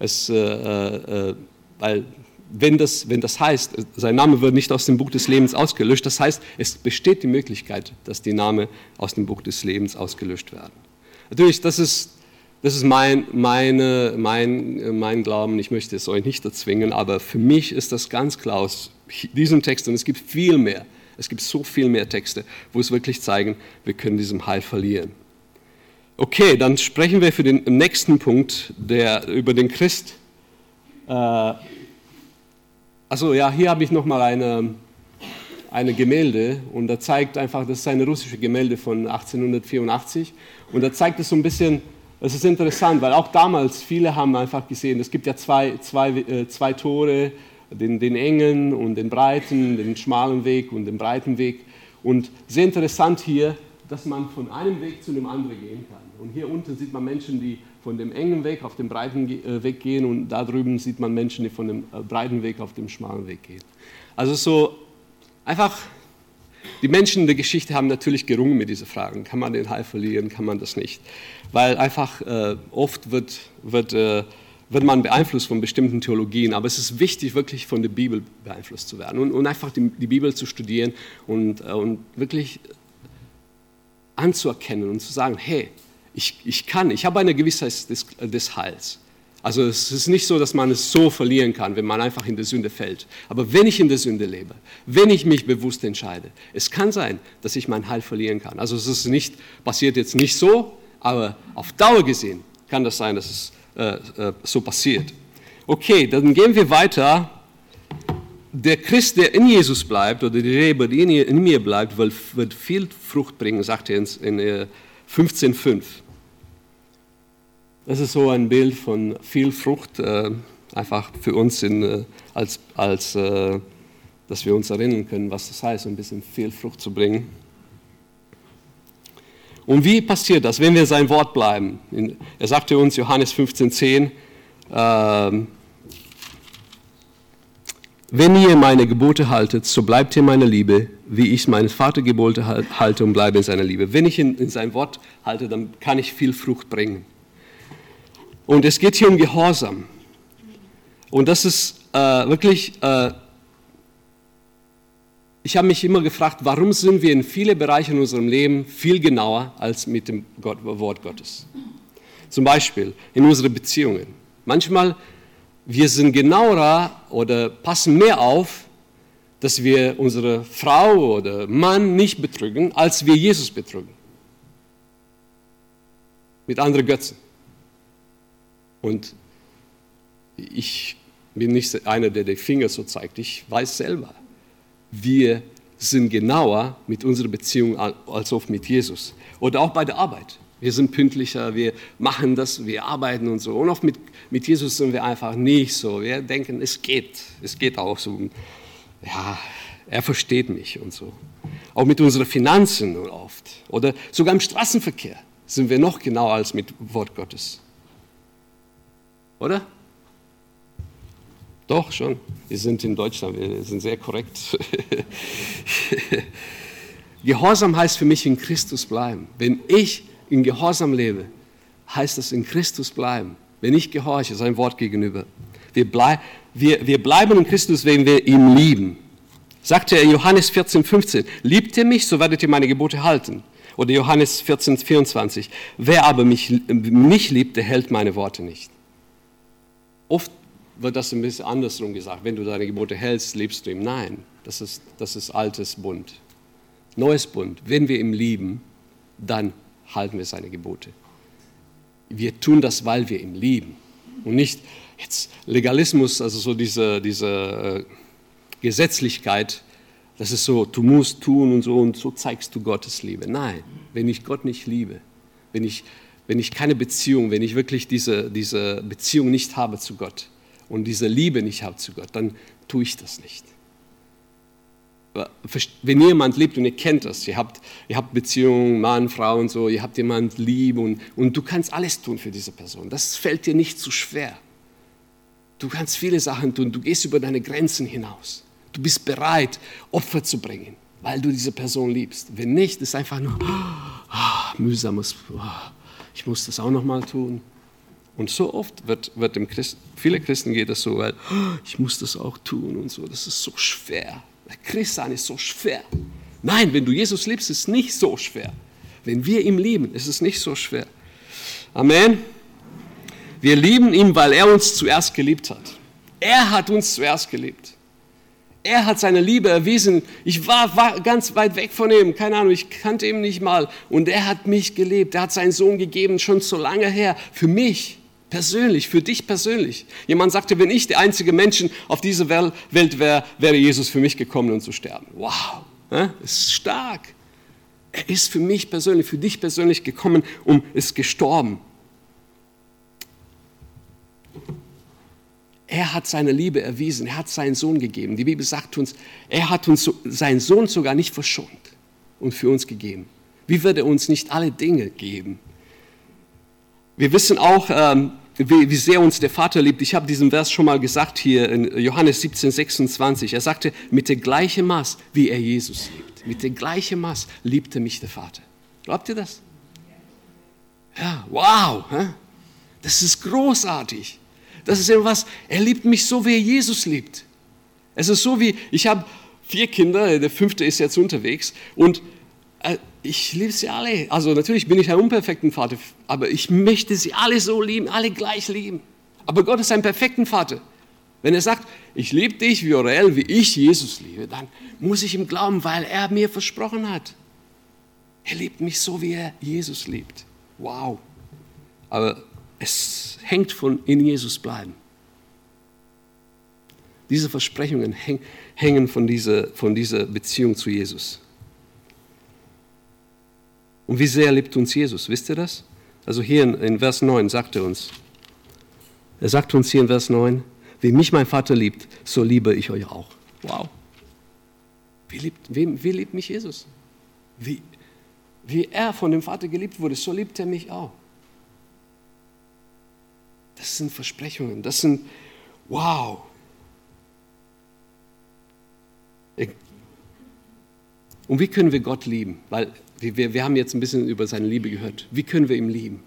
weil wenn das heißt, sein Name wird nicht aus dem Buch des Lebens ausgelöscht, das heißt, es besteht die Möglichkeit, dass die Namen aus dem Buch des Lebens ausgelöscht werden. Natürlich, das ist mein Glauben, ich möchte es euch nicht erzwingen, aber für mich ist das ganz klar aus diesem Text, und es gibt viel mehr, es gibt so viel mehr Texte, wo es wirklich zeigen, wir können diesem Heil verlieren. Okay, dann sprechen wir für den nächsten Punkt, der über den Christ Also ja, hier habe ich nochmal eine Gemälde und da zeigt einfach, das ist eine russische Gemälde von 1884 und da zeigt es so ein bisschen, es ist interessant, weil auch damals viele haben einfach gesehen, es gibt ja zwei Tore, den engen und den breiten, den schmalen Weg und den breiten Weg und sehr interessant hier, dass man von einem Weg zu dem anderen gehen kann. Und hier unten sieht man Menschen, die von dem engen Weg auf den breiten Weg gehen und da drüben sieht man Menschen, die von dem breiten Weg auf den schmalen Weg gehen. Also so einfach, die Menschen in der Geschichte haben natürlich gerungen mit diesen Fragen. Kann man den Heil verlieren, kann man das nicht? Weil einfach oft wird man beeinflusst von bestimmten Theologien, aber es ist wichtig, wirklich von der Bibel beeinflusst zu werden und einfach die Bibel zu studieren und wirklich anzuerkennen und zu sagen, hey, ich habe eine Gewissheit des Heils. Also es ist nicht so, dass man es so verlieren kann, wenn man einfach in der Sünde fällt. Aber wenn ich in der Sünde lebe, wenn ich mich bewusst entscheide, es kann sein, dass ich mein Heil verlieren kann. Also es ist nicht, passiert jetzt nicht so, aber auf Dauer gesehen kann das sein, dass es so passiert. Okay, dann gehen wir weiter. Der Christ, der in Jesus bleibt, oder die Rebe, die in mir bleibt, wird viel Frucht bringen, sagt er in 15,5. Das ist so ein Bild von viel Frucht, einfach für uns, dass wir uns erinnern können, was das heißt, ein bisschen viel Frucht zu bringen. Und wie passiert das, wenn wir sein Wort bleiben? Er sagte uns, Johannes 15,10, wenn ihr meine Gebote haltet, so bleibt ihr in meiner Liebe, wie ich meinen Vater Gebote halte und bleibe in seiner Liebe. Wenn ich in sein Wort halte, dann kann ich viel Frucht bringen. Und es geht hier um Gehorsam. Und das ist wirklich, ich habe mich immer gefragt, warum sind wir in vielen Bereichen in unserem Leben viel genauer als mit dem Wort Gottes? Zum Beispiel in unseren Beziehungen. Manchmal, wir sind genauer oder passen mehr auf, dass wir unsere Frau oder Mann nicht betrügen, als wir Jesus betrügen. Mit anderen Götzen. Und ich bin nicht einer, der die Finger so zeigt. Ich weiß selber, wir sind genauer mit unserer Beziehung als oft mit Jesus. Oder auch bei der Arbeit. Wir sind pünktlicher, wir machen das, wir arbeiten und so. Und oft mit Jesus sind wir einfach nicht so. Wir denken, es geht auch so. Ja, er versteht mich und so. Auch mit unseren Finanzen oft. Oder sogar im Straßenverkehr sind wir noch genauer als mit Wort Gottes. Oder? Doch, schon. Wir sind in Deutschland, wir sind sehr korrekt. Gehorsam heißt für mich in Christus bleiben. Wenn ich in Gehorsam lebe, heißt das in Christus bleiben. Wenn ich gehorche, sein Wort gegenüber. Wir bleiben in Christus, wenn wir ihn lieben. Sagt er in Johannes 14,15, liebt ihr mich, so werdet ihr meine Gebote halten. Oder Johannes 14,24, wer aber mich nicht liebt, der hält meine Worte nicht. Oft wird das ein bisschen andersrum gesagt. Wenn du deine Gebote hältst, lebst du ihm. Nein, das ist altes Bund. Neues Bund. Wenn wir ihn lieben, dann halten wir seine Gebote. Wir tun das, weil wir ihn lieben. Und nicht jetzt Legalismus, also so diese Gesetzlichkeit, das ist so, du musst tun und so zeigst du Gottes Liebe. Nein, wenn ich Gott nicht liebe, wenn ich keine Beziehung, wenn ich wirklich diese Beziehung nicht habe zu Gott und diese Liebe nicht habe zu Gott, dann tue ich das nicht. Wenn jemand liebt und ihr kennt das, ihr habt Beziehungen, Mann, Frau und so, ihr habt jemand lieb und du kannst alles tun für diese Person. Das fällt dir nicht zu schwer. Du kannst viele Sachen tun, du gehst über deine Grenzen hinaus. Du bist bereit, Opfer zu bringen, weil du diese Person liebst. Wenn nicht, ist einfach nur mühsames, ich muss das auch nochmal tun. Und so oft viele Christen geht das so, weil ich muss das auch tun und so, das ist so schwer. Christsein ist so schwer. Nein, wenn du Jesus liebst, ist es nicht so schwer. Wenn wir ihn lieben, ist es nicht so schwer. Amen. Wir lieben ihn, weil er uns zuerst geliebt hat. Er hat uns zuerst geliebt. Er hat seine Liebe erwiesen. Ich war ganz weit weg von ihm, keine Ahnung, ich kannte ihn nicht mal. Und er hat mich geliebt. Er hat seinen Sohn gegeben, schon so lange her, für mich. Persönlich, für dich persönlich. Jemand sagte, wenn ich der einzige Mensch auf dieser Welt wäre, wäre Jesus für mich gekommen, um zu sterben. Wow, das ist stark. Er ist für mich persönlich, für dich persönlich gekommen und ist gestorben. Er hat seine Liebe erwiesen, er hat seinen Sohn gegeben. Die Bibel sagt uns, er hat uns seinen Sohn sogar nicht verschont und für uns gegeben. Wie wird er uns nicht alle Dinge geben? Wir wissen auch, wie sehr uns der Vater liebt. Ich habe diesen Vers schon mal gesagt hier in Johannes 17, 26. Er sagte, mit dem gleichen Maß, wie er Jesus liebt. Mit dem gleichen Maß liebte mich der Vater. Glaubt ihr das? Ja, wow. Das ist großartig. Das ist etwas, er liebt mich so, wie er Jesus liebt. Es ist so wie, ich habe 4 Kinder, der 5. ist jetzt unterwegs und ich liebe sie alle. Also natürlich bin ich ein unperfekter Vater, aber ich möchte sie alle so lieben, alle gleich lieben. Aber Gott ist ein perfekter Vater. Wenn er sagt, ich liebe dich wie Orel, wie ich Jesus liebe, dann muss ich ihm glauben, weil er mir versprochen hat. Er liebt mich so, wie er Jesus liebt. Wow. Aber es hängt von in Jesus bleiben. Diese Versprechungen hängen von dieser Beziehung zu Jesus. Und wie sehr liebt uns Jesus, wisst ihr das? Also hier in Vers 9 sagt er sagt uns hier in Vers 9, wie mich mein Vater liebt, so liebe ich euch auch. Wow. Wie liebt mich Jesus? Wie er von dem Vater geliebt wurde, so liebt er mich auch. Das sind Versprechungen, das sind, wow. Und wie können wir Gott lieben? Weil wir haben jetzt ein bisschen über seine Liebe gehört. Wie können wir ihn lieben?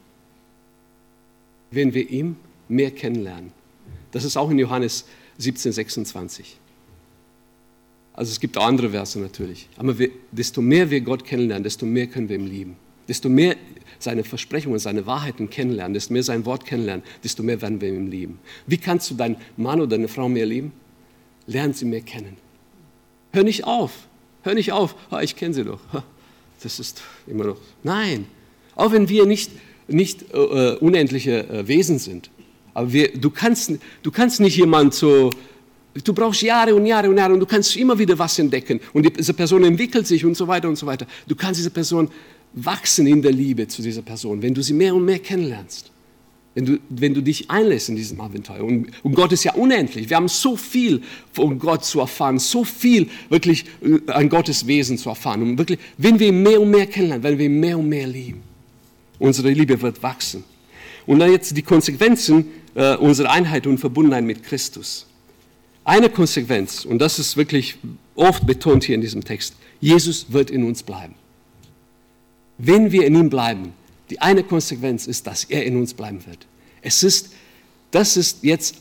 Wenn wir ihn mehr kennenlernen. Das ist auch in Johannes 17, 26. Also es gibt auch andere Verse natürlich. Aber desto mehr wir Gott kennenlernen, desto mehr können wir ihn lieben. Desto mehr seine Versprechungen, seine Wahrheiten kennenlernen, desto mehr sein Wort kennenlernen, desto mehr werden wir ihn lieben. Wie kannst du deinen Mann oder deine Frau mehr lieben? Lern sie mehr kennen. Hör nicht auf. Ich kenne sie doch. Das ist immer noch. Nein, auch wenn wir nicht unendliche Wesen sind. Aber du kannst nicht jemand so, du brauchst Jahre und Jahre und Jahre und du kannst immer wieder was entdecken. Und diese Person entwickelt sich und so weiter und so weiter. Du kannst diese Person wachsen in der Liebe zu dieser Person, wenn du sie mehr und mehr kennenlernst. Wenn du dich einlässt in diesem Abenteuer. Und Gott ist ja unendlich. Wir haben so viel von Gott zu erfahren, so viel wirklich an Gottes Wesen zu erfahren. Und wirklich, wenn wir ihn mehr und mehr kennenlernen, wenn wir ihn mehr und mehr lieben, unsere Liebe wird wachsen. Und dann jetzt die Konsequenzen unserer Einheit und Verbundenheit mit Christus. Eine Konsequenz, und das ist wirklich oft betont hier in diesem Text, Jesus wird in uns bleiben. Wenn wir in ihm bleiben, die eine Konsequenz ist, dass er in uns bleiben wird. Das ist jetzt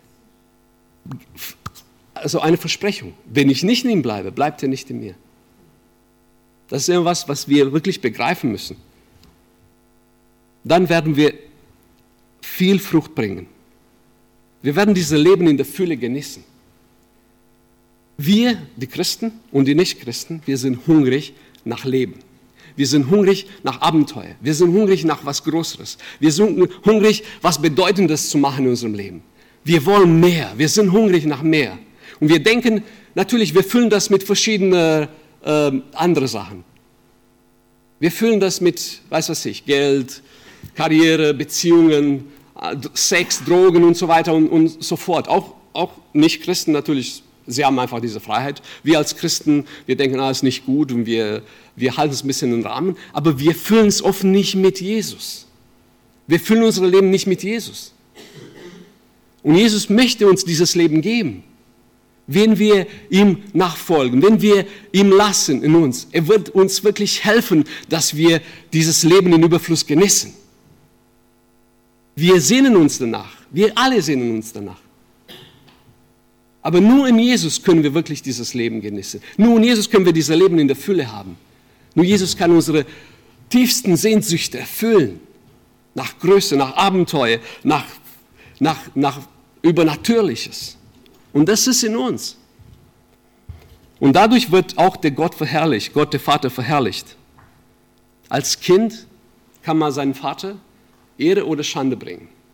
also eine Versprechung. Wenn ich nicht in ihm bleibe, bleibt er nicht in mir. Das ist etwas, was wir wirklich begreifen müssen. Dann werden wir viel Frucht bringen. Wir werden dieses Leben in der Fülle genießen. Wir, die Christen und die Nichtchristen, wir sind hungrig nach Leben. Wir sind hungrig nach Abenteuer. Wir sind hungrig nach was Größeres. Wir sind hungrig, was Bedeutendes zu machen in unserem Leben. Wir wollen mehr. Wir sind hungrig nach mehr. Und wir denken, natürlich, wir füllen das mit verschiedenen anderen Sachen. Wir füllen das mit, Geld, Karriere, Beziehungen, Sex, Drogen und so weiter und so fort. Auch Nicht-Christen natürlich. Sie haben einfach diese Freiheit. Wir als Christen, wir denken, ist nicht gut und wir halten es ein bisschen im Rahmen, aber wir füllen es oft nicht mit Jesus. Wir füllen unser Leben nicht mit Jesus. Und Jesus möchte uns dieses Leben geben, wenn wir ihm nachfolgen, wenn wir ihm lassen in uns. Er wird uns wirklich helfen, dass wir dieses Leben in Überfluss genießen. Wir sehnen uns danach. Wir alle sehnen uns danach. Aber nur in Jesus können wir wirklich dieses Leben genießen. Nur in Jesus können wir dieses Leben in der Fülle haben. Nur Jesus kann unsere tiefsten Sehnsüchte erfüllen. Nach Größe, nach Abenteuer, nach Übernatürliches. Und das ist in uns. Und dadurch wird auch der Gott verherrlicht, Gott der Vater verherrlicht. Als Kind kann man seinem Vater Ehre oder Schande bringen.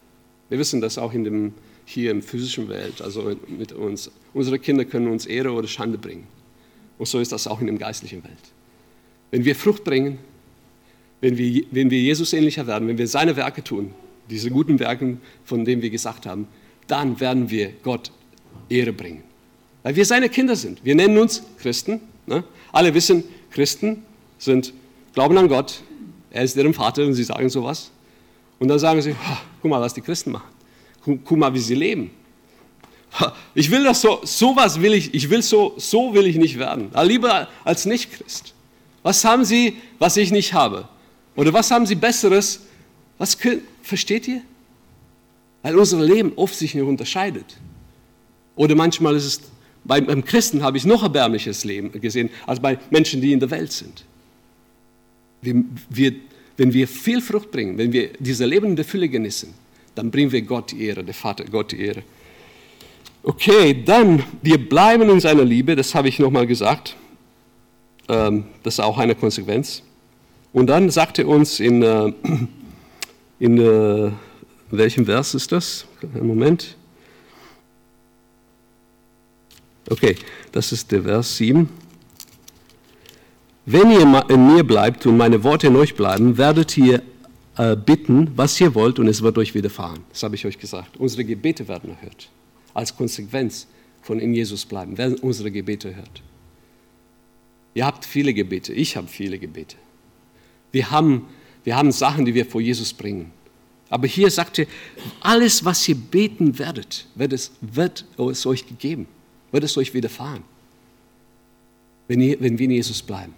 Wir wissen das auch hier in der physischen Welt, also mit uns. Unsere Kinder können uns Ehre oder Schande bringen. Und so ist das auch in der geistlichen Welt. Wenn wir Frucht bringen, wenn wir Jesus ähnlicher werden, wenn wir seine Werke tun, diese guten Werke, von denen wir gesagt haben, dann werden wir Gott Ehre bringen. Weil wir seine Kinder sind. Wir nennen uns Christen. Ne? Alle wissen, Christen glauben an Gott. Er ist deren Vater und sie sagen sowas. Und dann sagen sie, guck mal, was die Christen machen. Guck mal, wie sie leben. Ich will das so will ich nicht werden. Lieber als Nicht-Christ. Was haben sie, was ich nicht habe? Oder was haben sie Besseres? Versteht ihr? Weil unser Leben oft sich nicht unterscheidet. Oder manchmal ist es, beim Christen habe ich noch erbärmliches Leben gesehen, als bei Menschen, die in der Welt sind. Wenn wir viel Frucht bringen, wenn wir diese lebende Fülle genießen, dann bringen wir Gott die Ehre, der Vater Gott die Ehre. Okay, dann, wir bleiben in seiner Liebe, das habe ich nochmal gesagt. Das ist auch eine Konsequenz. Und dann sagt er uns in welchem Vers ist das? Einen Moment. Okay, das ist der Vers 7. Wenn ihr in mir bleibt und meine Worte in euch bleiben, werdet ihr bitten, was ihr wollt, und es wird euch widerfahren. Das habe ich euch gesagt. Unsere Gebete werden erhört. Als Konsequenz von in Jesus bleiben, werden unsere Gebete erhört. Ihr habt viele Gebete, ich habe viele Gebete. Wir haben Sachen, die wir vor Jesus bringen. Aber hier sagt er, alles, was ihr beten werdet, wird es euch gegeben, wird es euch widerfahren, wenn wir in Jesus bleiben.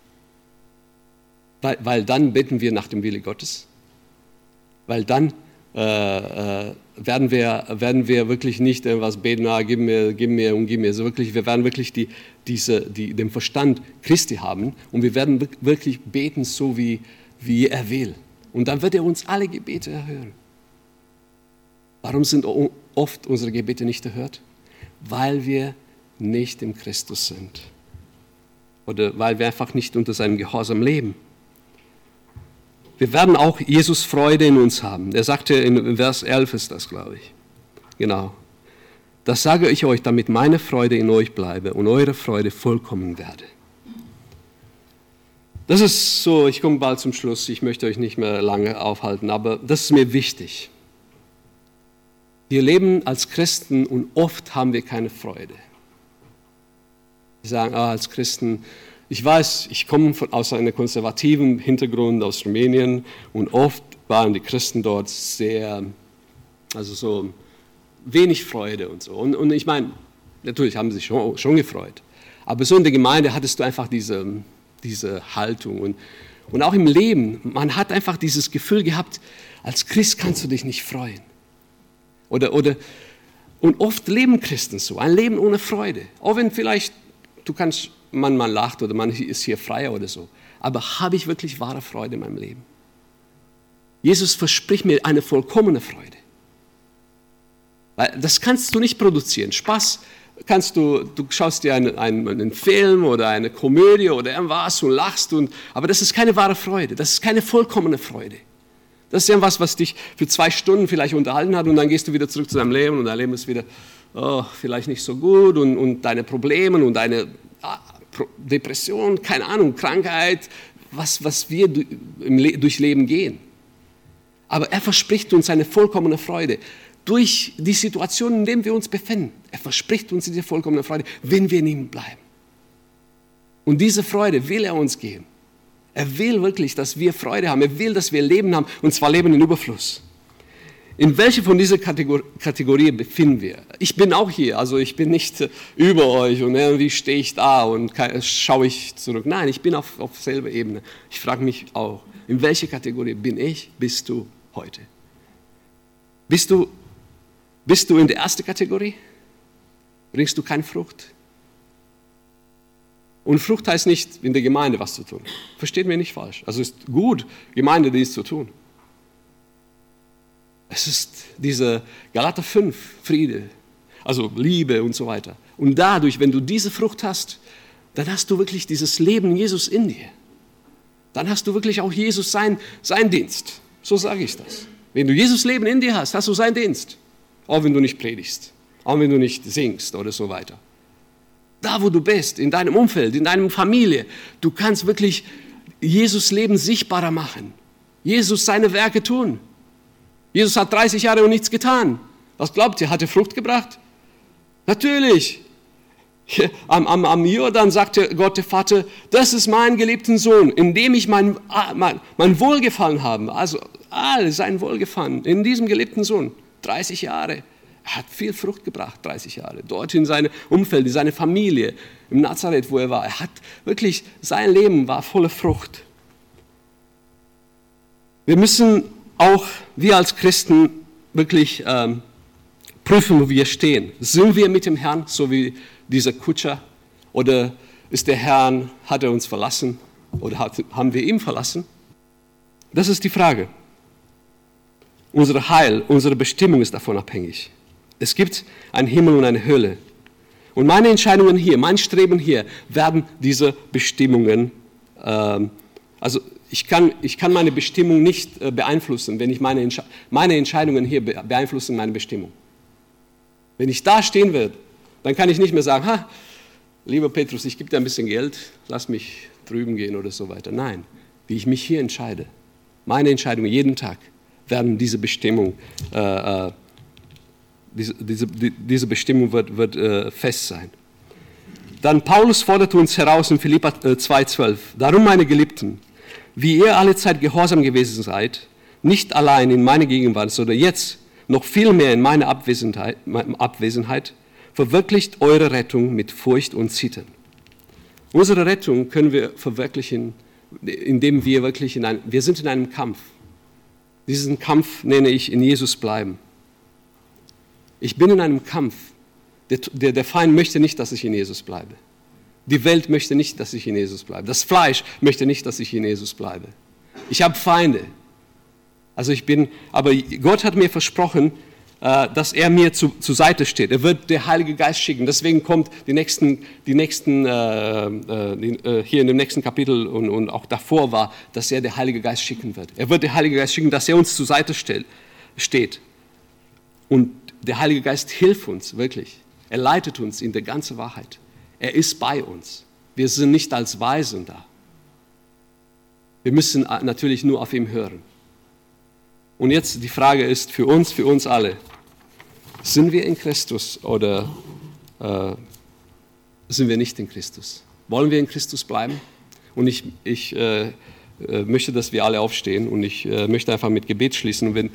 Weil dann beten wir nach dem Willen Gottes, weil dann werden wir wirklich nicht irgendwas beten, gib mir. Also wirklich, wir werden wirklich den Verstand Christi haben und wir werden wirklich beten, so wie er will. Und dann wird er uns alle Gebete erhören. Warum sind oft unsere Gebete nicht erhört? Weil wir nicht im Christus sind. Oder weil wir einfach nicht unter seinem Gehorsam leben. Wir werden auch Jesus Freude in uns haben. Er sagte in Vers 11 ist das, glaube ich. Genau. Das sage ich euch, damit meine Freude in euch bleibe und eure Freude vollkommen werde. Das ist so, ich komme bald zum Schluss, ich möchte euch nicht mehr lange aufhalten, aber das ist mir wichtig. Wir leben als Christen und oft haben wir keine Freude. Wir sagen, als Christen, ich weiß, ich komme aus einem konservativen Hintergrund aus Rumänien und oft waren die Christen dort so wenig Freude und so. Und ich meine, natürlich haben sie sich schon gefreut, aber so in der Gemeinde hattest du einfach diese Haltung und auch im Leben, man hat einfach dieses Gefühl gehabt, als Christ kannst du dich nicht freuen. Und oft leben Christen so, ein Leben ohne Freude. Auch wenn vielleicht, man lacht oder man ist hier freier oder so. Aber habe ich wirklich wahre Freude in meinem Leben? Jesus verspricht mir eine vollkommene Freude. Weil das kannst du nicht produzieren. Spaß du schaust dir einen Film oder eine Komödie oder irgendwas und lachst, aber das ist keine wahre Freude, das ist keine vollkommene Freude. Das ist irgendwas, was dich für 2 Stunden vielleicht unterhalten hat und dann gehst du wieder zurück zu deinem Leben und dein Leben ist wieder vielleicht nicht so gut und deine Probleme und deine Depression, keine Ahnung, Krankheit, was wir durch Leben gehen. Aber er verspricht uns eine vollkommene Freude. Durch die Situation, in der wir uns befinden. Er verspricht uns diese vollkommene Freude, wenn wir in ihm bleiben. Und diese Freude will er uns geben. Er will wirklich, dass wir Freude haben. Er will, dass wir Leben haben, und zwar Leben in Überfluss. In welche von dieser Kategorie befinden wir? Ich bin auch hier, also ich bin nicht über euch und irgendwie stehe ich da und schaue ich zurück. Nein, ich bin auf selber Ebene. Ich frage mich auch, in welche Kategorie bist du heute? Bist du in der ersten Kategorie? Bringst du keine Frucht? Und Frucht heißt nicht, in der Gemeinde was zu tun. Versteht mir nicht falsch. Also es ist gut, Gemeinde dies zu tun. Es ist diese Galater 5, Friede, also Liebe und so weiter. Und dadurch, wenn du diese Frucht hast, dann hast du wirklich dieses Leben Jesus in dir. Dann hast du wirklich auch Jesus sein Dienst. So sage ich das. Wenn du Jesus Leben in dir hast, hast du seinen Dienst. Auch wenn du nicht predigst, auch wenn du nicht singst oder so weiter. Da, wo du bist, in deinem Umfeld, in deiner Familie, du kannst wirklich Jesus Leben sichtbarer machen. Jesus seine Werke tun. Jesus hat 30 Jahre und nichts getan. Was glaubt ihr, hat er Frucht gebracht? Natürlich. Am Jordan sagte Gott der Vater, das ist mein geliebter Sohn, in dem ich mein Wohlgefallen habe. Also alle sein Wohlgefallen in diesem geliebten Sohn. 30 Jahre. Er hat viel Frucht gebracht, 30 Jahre. Dort in seinem Umfeld, in seiner Familie, im Nazareth, wo er war. Er hat wirklich, sein Leben war voller Frucht. Wir müssen auch, wir als Christen, wirklich prüfen, wo wir stehen. Sind wir mit dem Herrn, so wie dieser Kutscher? Oder ist der Herr, hat er uns verlassen? Oder haben wir ihn verlassen? Das ist die Frage. Unser Heil, unsere Bestimmung ist davon abhängig. Es gibt einen Himmel und eine Hölle. Und meine Entscheidungen hier, mein Streben hier, werden diese Bestimmungen, also ich kann meine Bestimmung nicht beeinflussen, wenn ich meine Entscheidungen hier beeinflussen meine Bestimmung. Wenn ich da stehen werde, dann kann ich nicht mehr sagen, lieber Petrus, ich gebe dir ein bisschen Geld, lass mich drüben gehen oder so weiter. Nein, wie ich mich hier entscheide, meine Entscheidungen jeden Tag werden diese Bestimmung, diese Bestimmung wird fest sein. Dann Paulus fordert uns heraus in Philipper 2,12. Darum, meine Geliebten, wie ihr alle Zeit gehorsam gewesen seid, nicht allein in meiner Gegenwart, sondern jetzt noch viel mehr in meiner Abwesenheit, verwirklicht eure Rettung mit Furcht und Zittern. Unsere Rettung können wir verwirklichen, indem wir wirklich wir sind in einem Kampf. Diesen Kampf nenne ich in Jesus bleiben. Ich bin in einem Kampf. Der Feind möchte nicht, dass ich in Jesus bleibe. Die Welt möchte nicht, dass ich in Jesus bleibe. Das Fleisch möchte nicht, dass ich in Jesus bleibe. Ich habe Feinde. Aber Gott hat mir versprochen, dass er mir zur Seite steht. Er wird den Heiligen Geist schicken. Deswegen kommt hier in dem nächsten Kapitel und auch davor war, dass er den Heiligen Geist schicken wird. Er wird den Heiligen Geist schicken, dass er uns zur Seite steht. Und der Heilige Geist hilft uns wirklich. Er leitet uns in der ganzen Wahrheit. Er ist bei uns. Wir sind nicht als Weisen da. Wir müssen natürlich nur auf ihn hören. Und jetzt die Frage ist für uns alle, sind wir in Christus oder sind wir nicht in Christus? Wollen wir in Christus bleiben? Und ich möchte, dass wir alle aufstehen und ich möchte einfach mit Gebet schließen. Und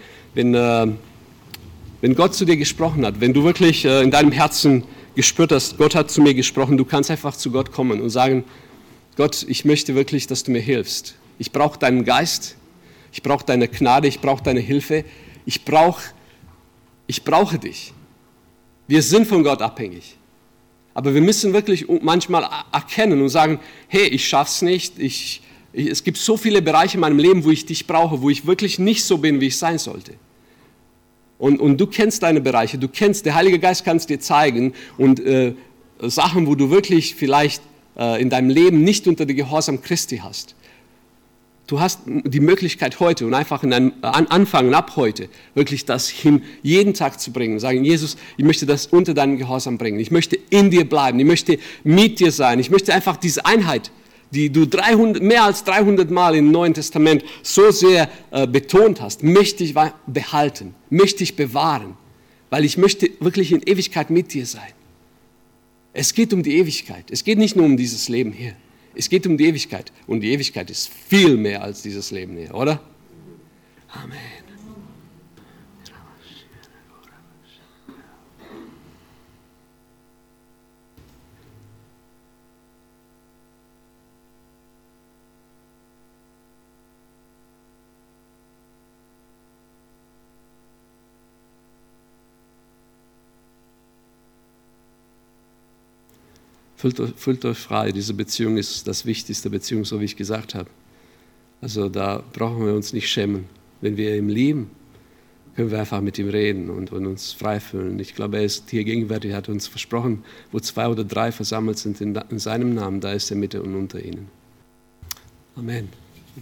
wenn Gott zu dir gesprochen hat, wenn du wirklich in deinem Herzen gespürt hast, Gott hat zu mir gesprochen, du kannst einfach zu Gott kommen und sagen, Gott, ich möchte wirklich, dass du mir hilfst. Ich brauche deinen Geist, ich brauche deine Gnade, ich brauche deine Hilfe, ich brauche dich. Wir sind von Gott abhängig. Aber wir müssen wirklich manchmal erkennen und sagen, hey, ich schaff's nicht, es gibt so viele Bereiche in meinem Leben, wo ich dich brauche, wo ich wirklich nicht so bin, wie ich sein sollte. Und du kennst deine Bereiche, der Heilige Geist kann es dir zeigen und Sachen, wo du wirklich vielleicht in deinem Leben nicht unter dem Gehorsam Christi hast. Du hast die Möglichkeit heute und einfach anfangen ab heute, wirklich das hin, jeden Tag zu bringen. Sagen, Jesus, ich möchte das unter deinem Gehorsam bringen. Ich möchte in dir bleiben. Ich möchte mit dir sein. Ich möchte einfach diese Einheit, die du mehr als 300 Mal im Neuen Testament so sehr betont hast, möchte ich behalten, möchte ich bewahren, weil ich möchte wirklich in Ewigkeit mit dir sein. Es geht um die Ewigkeit. Es geht nicht nur um dieses Leben hier. Es geht um die Ewigkeit. Und die Ewigkeit ist viel mehr als dieses Leben hier, oder? Amen. Fühlt euch frei, diese Beziehung ist das wichtigste Beziehung, so wie ich gesagt habe. Also da brauchen wir uns nicht schämen. Wenn wir ihn lieben, können wir einfach mit ihm reden und uns frei fühlen. Ich glaube, er ist hier gegenwärtig, er hat uns versprochen, wo 2 oder 3 versammelt sind in seinem Namen, da ist er mit und unter ihnen. Amen.